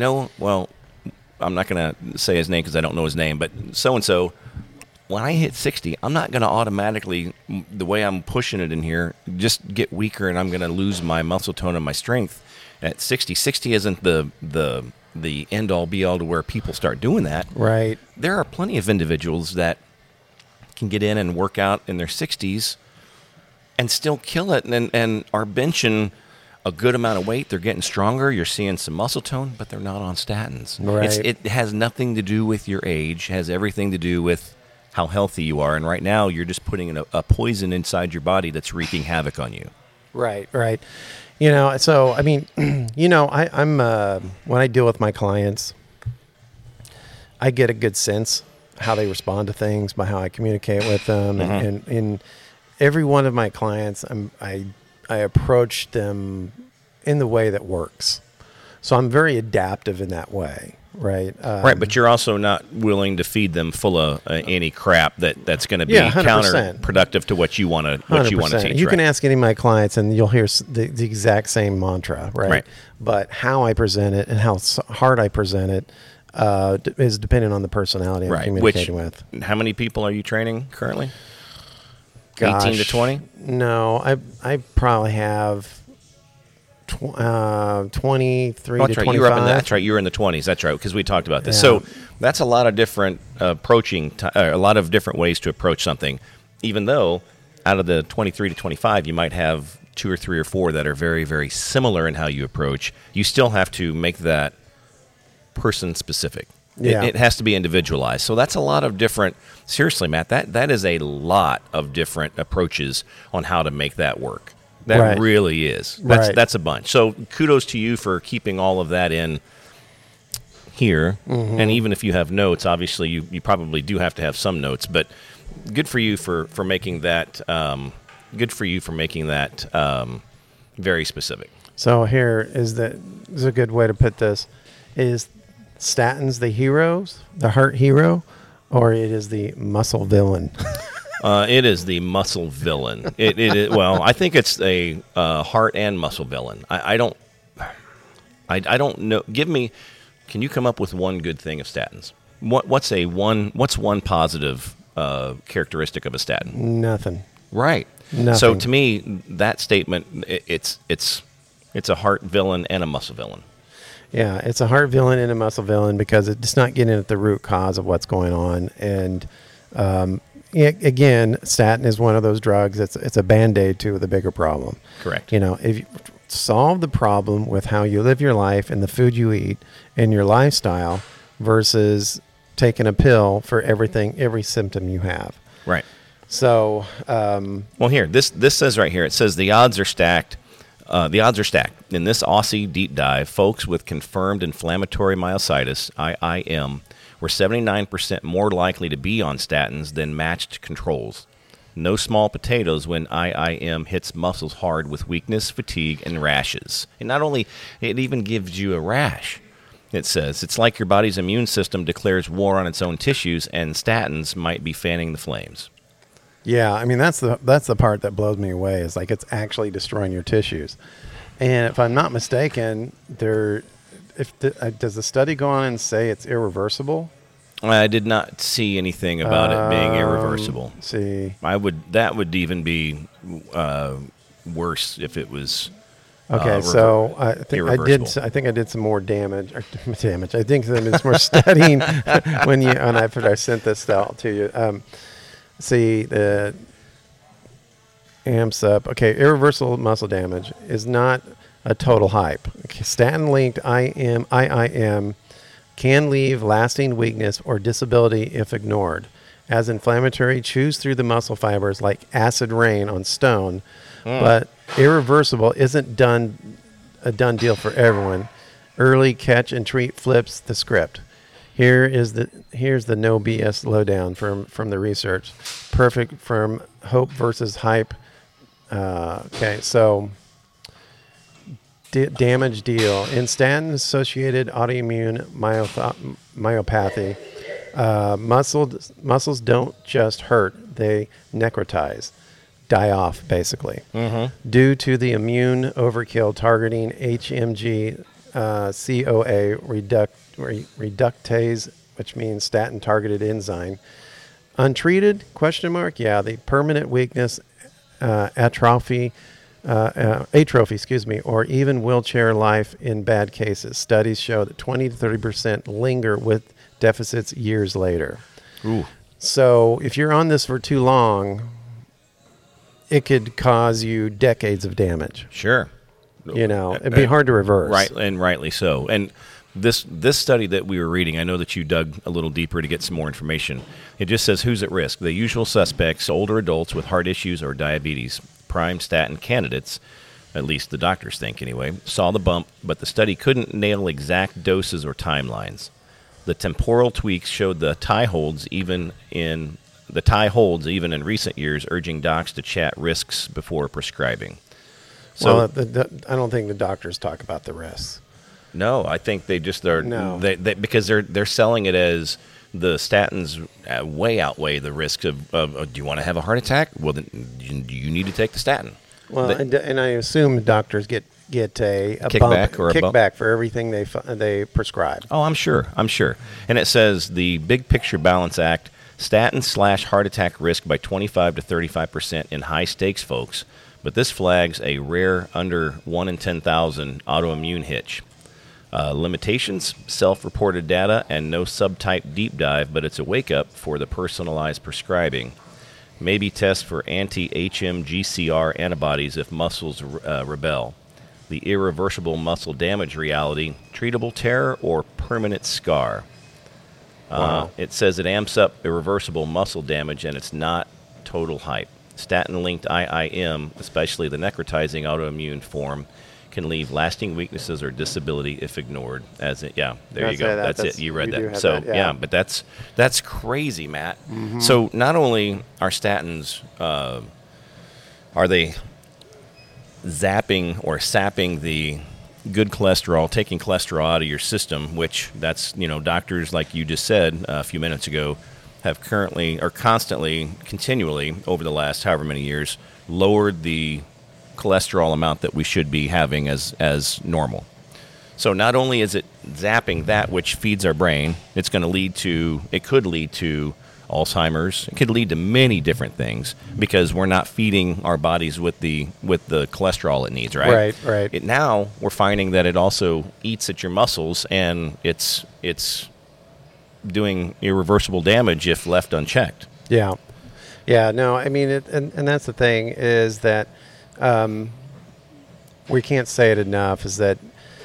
I'm not going to say his name because I don't know his name, but so-and-so, when I hit 60, I'm not going to automatically, the way I'm pushing it in here, just get weaker and I'm going to lose my muscle tone and my strength. At 60 isn't the end-all, be-all to where people start doing that. Right. There are plenty of individuals that can get in and work out in their 60s and still kill it and are benching a good amount of weight. They're getting stronger. You're seeing some muscle tone, but they're not on statins. Right. It has nothing to do with your age. It has everything to do with how healthy you are. And right now, you're just putting a poison inside your body that's wreaking havoc on you. Right. So, I mean, I'm when I deal with my clients, I get a good sense how they respond to things by how I communicate with them. Mm-hmm. And in every one of my clients, I approach them in the way that works. So I'm very adaptive in that way. Right. Right. But you're also not willing to feed them full of any crap that's going to be counterproductive to what you want to teach. You can ask any of my clients and you'll hear the exact same mantra. Right. But how I present it and how hard I present it is dependent on the personality I'm communicating with. How many people are you training currently? Gosh, 18 to 20? No, I probably have 23 to 25. That's right. You were in the 20s. That's right. Because we talked about this. Yeah. So that's a lot of different a lot of different ways to approach something. Even though out of the 23 to 25, you might have 2 or 3 or 4 that are very, very similar in how you approach. You still have to make that person specific. Yeah. It has to be individualized. So that's a lot of different. Seriously, Matt, that is a lot of different approaches on how to make that work. That really is. That's a bunch. So kudos to you for keeping all of that in here. Mm-hmm. And even if you have notes, obviously you probably do have to have some notes. But good for you for making that. Good for you for making that very specific. So here is a good way to put this: is statins the heroes, the heart hero, or it is the muscle villain? It is the muscle villain. It is, well, I think it's a heart and muscle villain. I don't. I don't know. Can you come up with one good thing of statins? What's one positive characteristic of a statin? Nothing. Right. Nothing. So to me, that statement, it's a heart villain and a muscle villain. Yeah, it's a heart villain and a muscle villain because it's not getting at the root cause of what's going on. And again, statin is one of those drugs. It's a Band-Aid to the bigger problem. Correct. If you solve the problem with how you live your life and the food you eat and your lifestyle versus taking a pill for every symptom you have. Right. So, well, here, this says right here, it says the odds are stacked. The odds are stacked. In this Aussie deep dive, folks with confirmed inflammatory myositis, IIM, were 79% more likely to be on statins than matched controls. No small potatoes when IIM hits muscles hard with weakness, fatigue, and rashes. And not only, it even gives you a rash. It says it's like your body's immune system declares war on its own tissues, and statins might be fanning the flames. Yeah, I mean that's the part that blows me away. Is like it's actually destroying your tissues. And if I'm not mistaken, does the study go on and say it's irreversible? I did not see anything about it being irreversible. See, that would even be worse if it was. Okay, so I think I did some more damage. I think I did some more studying after I sent this out to you. See, the amps up. Okay, irreversible muscle damage is not a total hype. Okay, statin-linked IIM can leave lasting weakness or disability if ignored. As inflammatory chews through the muscle fibers like acid rain on stone, but irreversible isn't a done deal for everyone. Early catch and treat flips the script. Here's the no BS lowdown from the research. Perfect from hope versus hype. Okay, so damage deal. In statin-associated autoimmune myopathy, muscles don't just hurt, they necrotize, die off, basically. Mm-hmm. Due to the immune overkill targeting HMG CoA reductase, which means statin-targeted enzyme. Untreated? ? Yeah, the permanent weakness, atrophy, or even wheelchair life in bad cases. Studies show that 20 to 30% linger with deficits years later. Ooh. So if you're on this for too long, it could cause you decades of damage. Sure. It'd be hard to reverse. Right, and rightly so. And this study that we were reading, I know that you dug a little deeper to get some more information. It just says who's at risk. The usual suspects, older adults with heart issues or diabetes, prime statin candidates, at least the doctors think anyway, saw the bump, but the study couldn't nail exact doses or timelines. The temporal tweaks showed the tie holds even in recent years, urging docs to chat risks before prescribing. So, I don't think the doctors talk about the risks. No, I think they just are. No. They because they're selling it as the statins way outweigh the risks of do you want to have a heart attack? Well, then you need to take the statin. Well, and I assume doctors get a kickback bump, or a kickback for everything they prescribe. Oh, I'm sure. And it says the Big Picture Balance Act, statin/heart attack risk by 25 to 35% in high stakes folks. But this flags a rare under 1 in 10,000 autoimmune hitch. Limitations, self-reported data, and no subtype deep dive, but it's a wake-up for the personalized prescribing. Maybe test for anti-HMGCR antibodies if muscles rebel. The irreversible muscle damage reality, treatable tear or permanent scar. Wow. It says it amps up irreversible muscle damage, and it's not total hype. Statin-linked IIM, especially the necrotizing autoimmune form, can leave lasting weaknesses or disability if ignored. There you go. That's it. You read that. So yeah, but that's crazy, Matt. Mm-hmm. So not only are statins, are they zapping or sapping the good cholesterol, taking cholesterol out of your system, which that's doctors like you just said a few minutes ago have constantly, continually over the last however many years lowered the cholesterol amount that we should be having as normal. So not only is it zapping that which feeds our brain, it could lead to Alzheimer's. It could lead to many different things because we're not feeding our bodies with the cholesterol it needs, right? Right. Now we're finding that it also eats at your muscles, and it's doing irreversible damage if left unchecked. Yeah. No, I mean, and that's the thing is that we can't say it enough, is that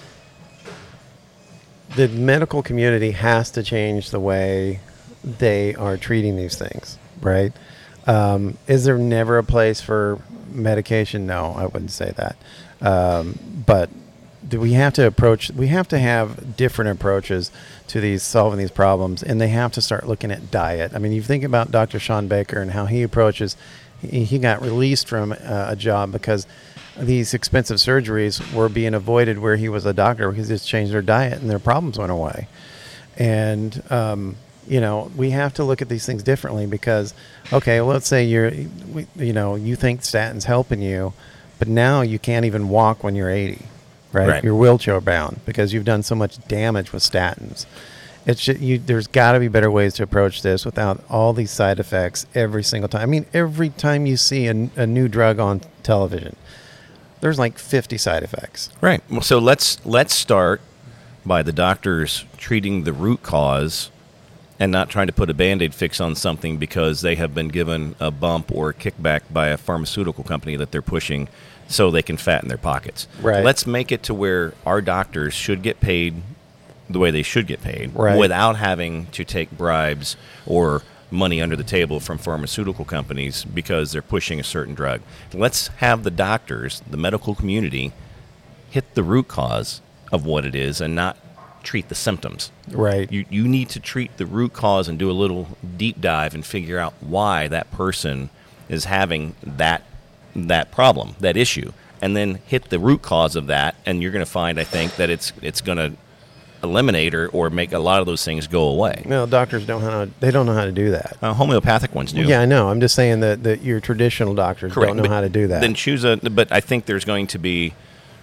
the medical community has to change the way they are treating these things, right? Is there never a place for medication? No, I wouldn't say that. But we have to have different approaches to solving these problems, and they have to start looking at diet. I mean, you think about Dr. Sean Baker and how he approaches, he got released from a job because these expensive surgeries were being avoided where he was a doctor, because he just changed their diet and their problems went away. And, we have to look at these things differently because, okay, well, let's say you think statins helping you, but now you can't even walk when you're 80, right? You're wheelchair bound because you've done so much damage with statins. There's got to be better ways to approach this without all these side effects every single time. I mean, every time you see a new drug on television, there's like 50 side effects. Right. Well, so let's start by the doctors treating the root cause and not trying to put a Band-Aid fix on something because they have been given a bump or a kickback by a pharmaceutical company that they're pushing so they can fatten their pockets. Right. Let's make it to where our doctors should get paid the way they should get paid, right, without having to take bribes or money under the table from pharmaceutical companies because they're pushing a certain drug. Let's have the doctors, the medical community, hit the root cause of what it is and not treat the symptoms. Right. You need to treat the root cause and do a little deep dive and figure out why that person is having that problem, that issue, and then hit the root cause of that, and you're going to find, I think, that it's going to eliminate or make a lot of those things go away. No, doctors don't know how to do that. Homeopathic ones do. Yeah, I know. I'm just saying that your traditional doctors Correct. don't know how to do that. Then but I think there is going to be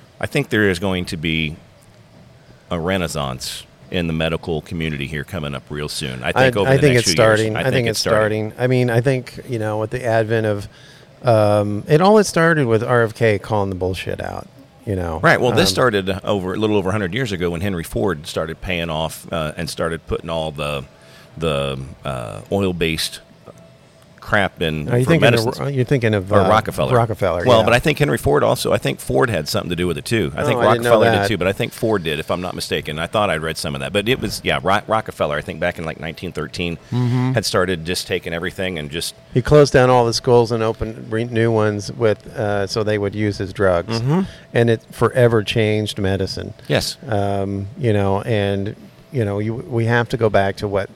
a renaissance in the medical community here coming up real soon. I think over the next few years. I think it's starting. I mean, I think, with the advent of it started with RFK calling the bullshit out. Right. Well, this started a little over 100 years ago when Henry Ford started paying off and started putting all the oil-based crap in for medicines. You're thinking of Rockefeller. Rockefeller. Well, yeah. but I think Henry Ford also. I think Ford had something to do with it too. I think Rockefeller did too, but I think Ford did, if I'm not mistaken. I thought I'd read some of that, but it was Rockefeller. I think back in like 1913 had started just taking everything and just he closed down all the schools and opened new ones with so they would use his drugs, and it forever changed medicine. Yes. We have to go back to what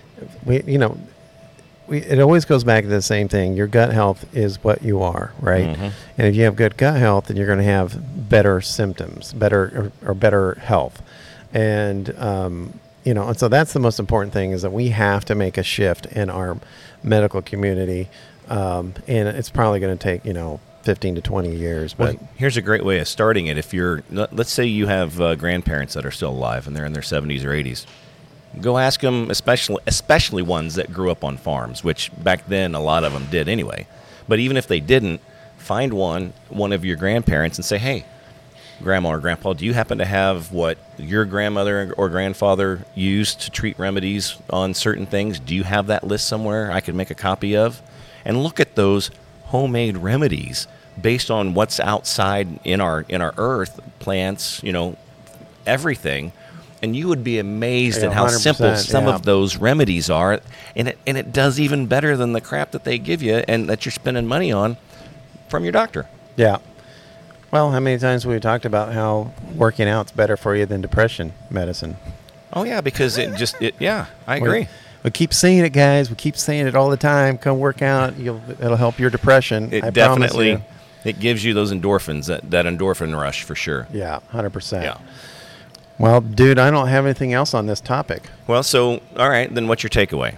it always goes back to the same thing. Your gut health is what you are, right? Mm-hmm. And if you have good gut health, then you're going to have better symptoms, better health. And, and so that's the most important thing, is that we have to make a shift in our medical community. And it's probably going to take, 15 to 20 years. But here's a great way of starting it. If let's say you have grandparents that are still alive and they're in their 70s or 80s. Go ask them, especially ones that grew up on farms, which back then a lot of them did anyway. But even if they didn't, find one of your grandparents and say, hey, Grandma or Grandpa, do you happen to have what your grandmother or grandfather used to treat remedies on certain things? Do you have that list somewhere I could make a copy of? And look at those homemade remedies based on what's outside in our earth, plants, everything. And you would be amazed at how simple some of those remedies are, and it does even better than the crap that they give you and that you're spending money on from your doctor. Yeah. Well, how many times have we talked about how working out's better for you than depression medicine? Oh yeah, because I agree. We keep saying it, guys. We keep saying it all the time. Come work out. It'll help your depression. It definitely. It gives you those endorphins, that endorphin rush for sure. Yeah, 100%. Yeah. Well, dude, I don't have anything else on this topic. Well, so, all right, then what's your takeaway?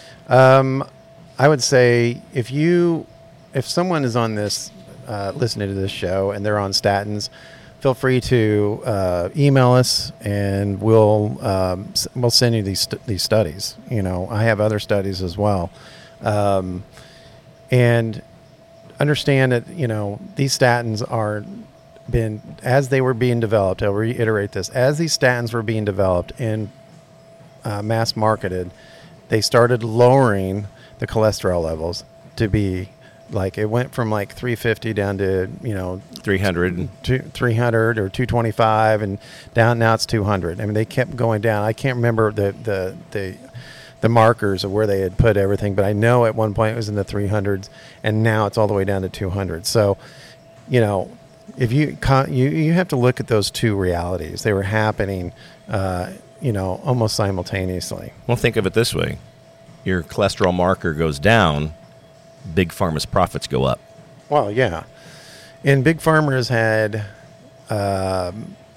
I would say if someone is on this, listening to this show, and they're on statins, feel free to email us, and we'll send you these studies. I have other studies as well, and understand that these statins as they were being developed. I'll reiterate this: as these statins were being developed and mass marketed, they started lowering the cholesterol levels to be like, it went from like 350 down to 300 300 or 225 and down. Now it's 200. I mean, they kept going down. I can't remember the markers of where they had put everything, but I know at one point it was in the 300s, and now it's all the way down to 200. So if you have to look at those two realities. They were happening almost simultaneously. Well, think of it this way. Your cholesterol marker goes down, Big Pharma's profits go up. Well, yeah. And Big Pharma has had a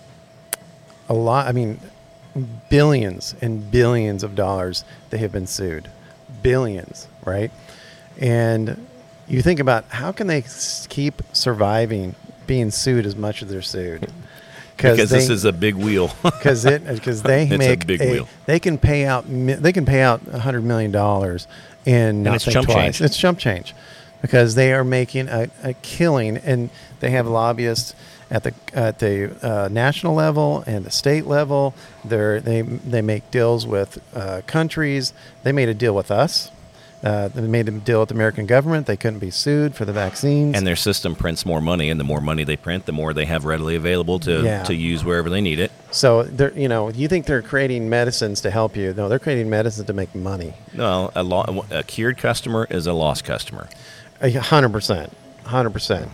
lot, billions and billions of dollars they have been sued. Billions, right? And you think about, how can they keep surviving being sued as much as they're sued? Because this is a big wheel. Because they make a big wheel. They can pay out $100 million and not think twice. It's chump change, because they are making a killing, and they have lobbyists at the national level and the state level. They make deals with countries. They made a deal with us. They made a deal with the American government. They couldn't be sued for the vaccines. And their system prints more money, and the more money they print, the more they have readily available to use wherever they need it. So you think they're creating medicines to help you? No, they're creating medicines to make money. No, a cured customer is a lost customer. 100%, 100%.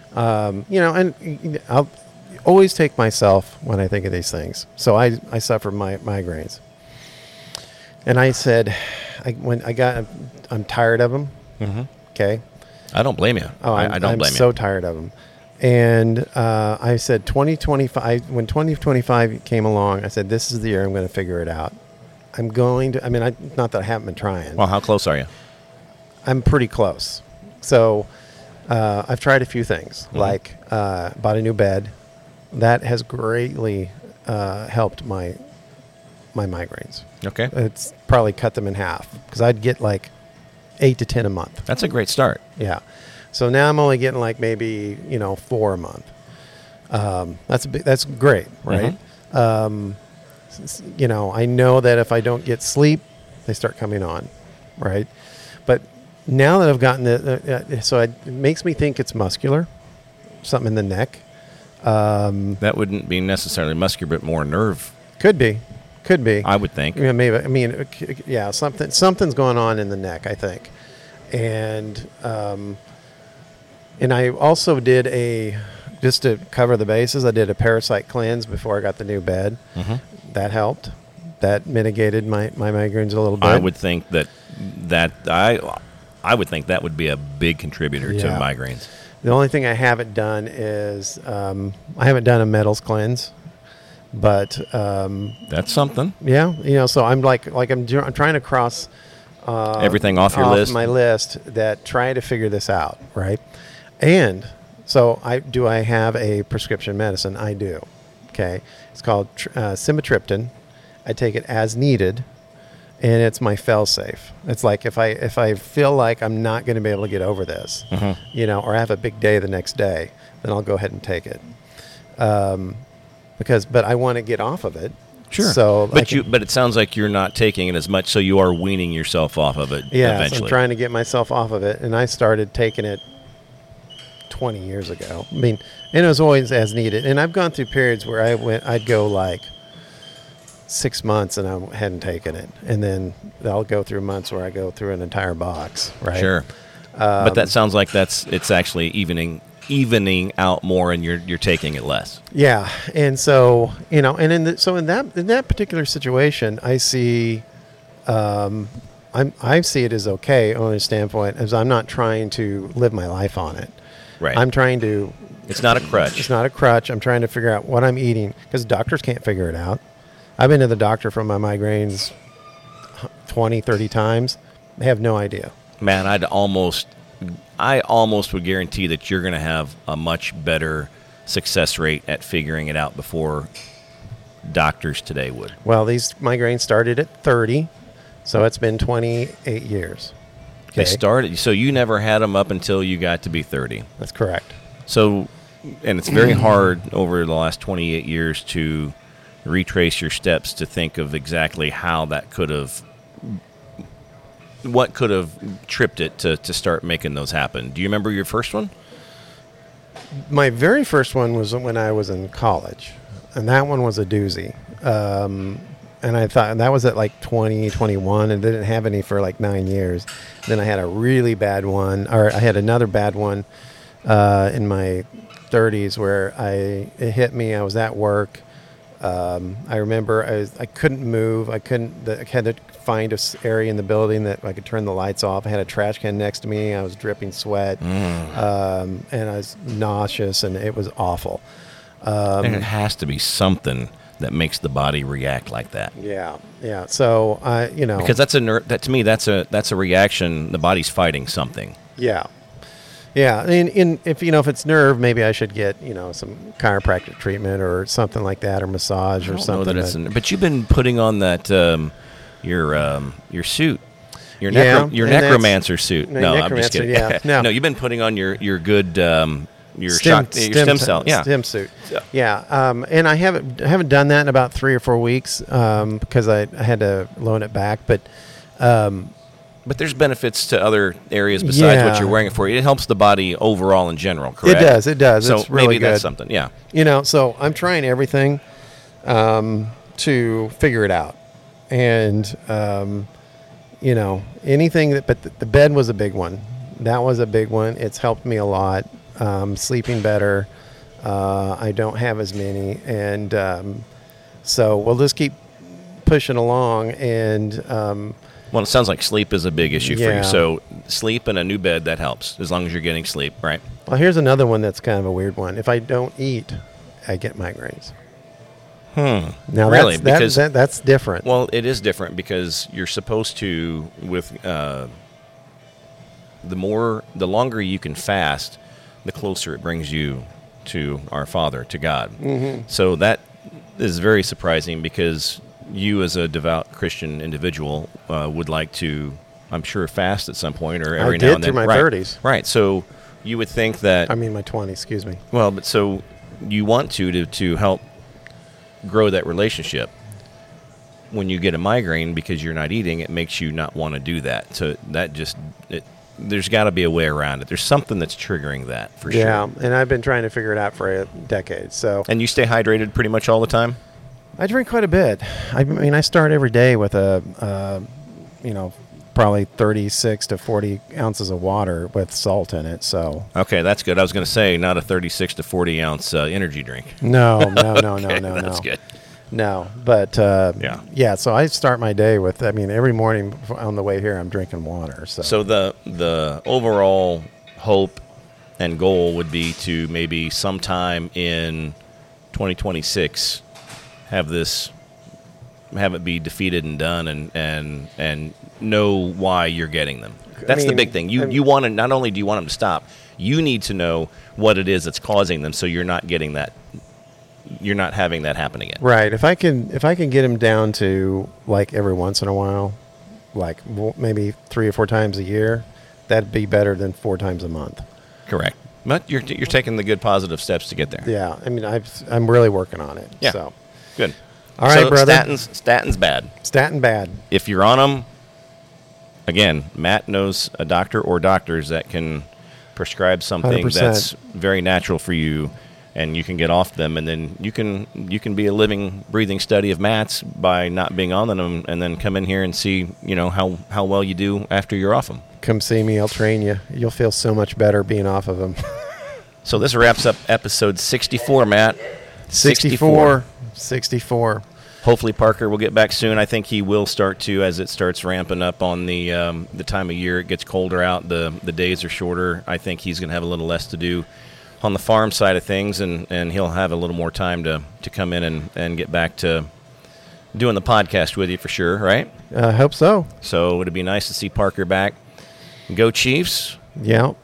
And I'll always take myself when I think of these things. So I suffer migraines, and I said, I'm tired of them. Mm-hmm. Okay. I don't blame you. I don't blame you. I'm so tired of them. And I said 2025, when 2025 came along, I said, this is the year I'm going to figure it out. Not that I haven't been trying. Well, how close are you? I'm pretty close. So I've tried a few things, like bought a new bed. That has greatly helped my migraines. Okay. It's probably cut them in half, because I'd get like 8 to 10 a month. That's a great start. Yeah. So now I'm only getting like maybe 4 a month. That's great, right? Mm-hmm. I know that if I don't get sleep, they start coming on, right? But now that I've gotten it makes me think it's muscular, something in the neck. That wouldn't be necessarily muscular, but more nerve. Could be. I would think. Yeah, maybe. Yeah, something's going on in the neck, I think. And I also did just to cover the bases, I did a parasite cleanse before I got the new bed. Mm-hmm. That helped. That mitigated my migraines a little bit. I would think that would be a big contributor to migraines. The only thing I haven't done is I haven't done a metals cleanse. But that's something. Yeah, so I'm I'm trying to cross everything off your list. My list that try to figure this out, right? And so I have a prescription medicine? I do. Okay, it's called Simatriptan. I take it as needed, and it's my fail-safe. It's like if I feel like I'm not going to be able to get over this, or I have a big day the next day, then I'll go ahead and take it. But I want to get off of it. Sure. So, but it sounds like you're not taking it as much, so you are weaning yourself off of it. Yeah, eventually. So I'm trying to get myself off of it, and I started taking it 20 years ago. And it was always as needed. And I've gone through periods where I'd go like 6 months and I hadn't taken it, and then I'll go through months where I go through an entire box. Right. Sure. But that sounds like it's actually evening out more, and you're taking it less. Yeah, and so in that particular situation, I see, I see it as okay on a standpoint, as I'm not trying to live my life on it. Right. I'm trying to. It's not a crutch. It's not a crutch. I'm trying to figure out what I'm eating, because doctors can't figure it out. I've been to the doctor for my migraines 20, 30 times. They have no idea. Man, I almost would guarantee that you're going to have a much better success rate at figuring it out before doctors today would? Well, these migraines started at 30, so it's been 28 years. Okay. They started, so you never had them up until you got to be 30. That's correct. So, and it's very hard over the last 28 years to retrace your steps to think of exactly how that could have, what could have tripped it to start making those happen. Do you remember your first one? My very first one was when I was in college, and that one was a doozy. And I thought that was at like 21 and didn't have any for like 9 years. Then I had a really bad one, or I had another bad one in my 30s where it hit me. I was at work. I remember I couldn't move. I had to find an area in the building that I could turn the lights off. I had a trash can next to me. I was dripping sweat, and I was nauseous, and it was awful. And it has to be something that makes the body react like that. Yeah. So because that's that to me that's a reaction. The body's fighting something. Yeah. And if it's nerve, maybe I should get some chiropractic treatment or something like that, or massage or something. But you've been putting on that your suit. Your necromancer suit. No, I'm just kidding. Yeah. No, you've been putting on your good your stem cell. Yeah. Stem suit. Yeah. And I haven't done that in about 3 or 4 weeks because I had to loan it back. But there's benefits to other areas besides what you're wearing it for. It helps the body overall in general, correct? It does. So it's really maybe good. That's something, yeah. So I'm trying everything to figure it out. And, anything but the bed was a big one. That was a big one. It's helped me a lot. Sleeping better. I don't have as many. And so we'll just keep pushing along. And well, it sounds like sleep is a big issue for you. So sleep and a new bed, that helps, as long as you're getting sleep, right? Well, here's another one that's kind of a weird one. If I don't eat, I get migraines. Now, really? Because that's different. Well, it is different because you're supposed to, with the longer you can fast, the closer it brings you to our Father, to God. Mm-hmm. So that is very surprising because you as a devout Christian individual would like to, I'm sure, fast at some point or every now and then. I did through my 30s. Right. So you would think that... I mean my 20s, excuse me. Well, but so you want to help grow that relationship. When you get a migraine because you're not eating, it makes you not want to do that. So that just... there's got to be a way around it. There's something that's triggering that for sure. Yeah, and I've been trying to figure it out for a decade. So. And you stay hydrated pretty much all the time? I drink quite a bit. I mean, I start every day with probably 36 to 40 ounces of water with salt in it. So. Okay, that's good. I was going to say not a 36 to 40 ounce energy drink. No. Okay, that's good. No, but so I start my day with, every morning on the way here, I'm drinking water. So the overall hope and goal would be to maybe sometime in 2026 have it be defeated and done and know why you're getting them. That's the big thing. You want to, not only do you want them to stop, you need to know what it is that's causing them so you're not getting that. You're not having that happen again. Right. If I can get him down to like every once in a while, like maybe 3 or 4 times a year, that'd be better than 4 times a month. Correct. But you're taking the good positive steps to get there. Yeah. I'm really working on it. Yeah. So good. All right, brother. Statins bad. Statin bad. If you're on them, again, Matt knows a doctor or doctors that can prescribe something 100%. That's very natural for you. And you can get off them, and then you can be a living, breathing study of Matt's by not being on them, and then come in here and see how well you do after you're off them. Come see me. I'll train you. You'll feel so much better being off of them. So this wraps up episode 64, Matt. 64. Hopefully Parker will get back soon. I think he will start to as it starts ramping up on the time of year. It gets colder out. The days are shorter. I think he's going to have a little less to do on the farm side of things, and he'll have a little more time to come in and get back to doing the podcast with you for sure, right? I hope so. So it'd be nice to see Parker back. Go Chiefs. Yeah.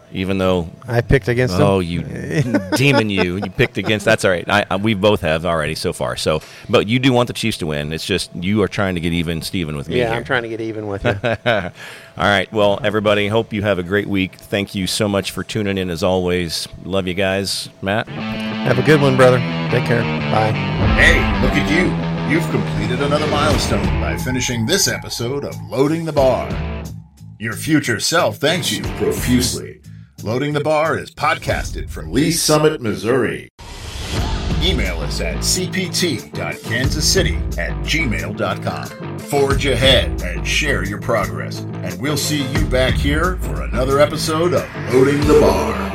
even though I picked against them. Oh, you demon! You picked against. That's all right. We both have already so far. So, but you do want the Chiefs to win. It's just you are trying to get even, Steven, with me. Yeah, here. I'm trying to get even with you. All right. Well, everybody, hope you have a great week. Thank you so much for tuning in. As always, love you guys. Matt, have a good one, brother. Take care. Bye. Hey, look at you. You've completed another milestone by finishing this episode of Loading the Bar. Your future self thanks you profusely. Loading the Bar is podcasted from Lee Summit, Missouri. Email us at cpt.kansascity@gmail.com. Forge ahead and share your progress. And we'll see you back here for another episode of Loading the Bar.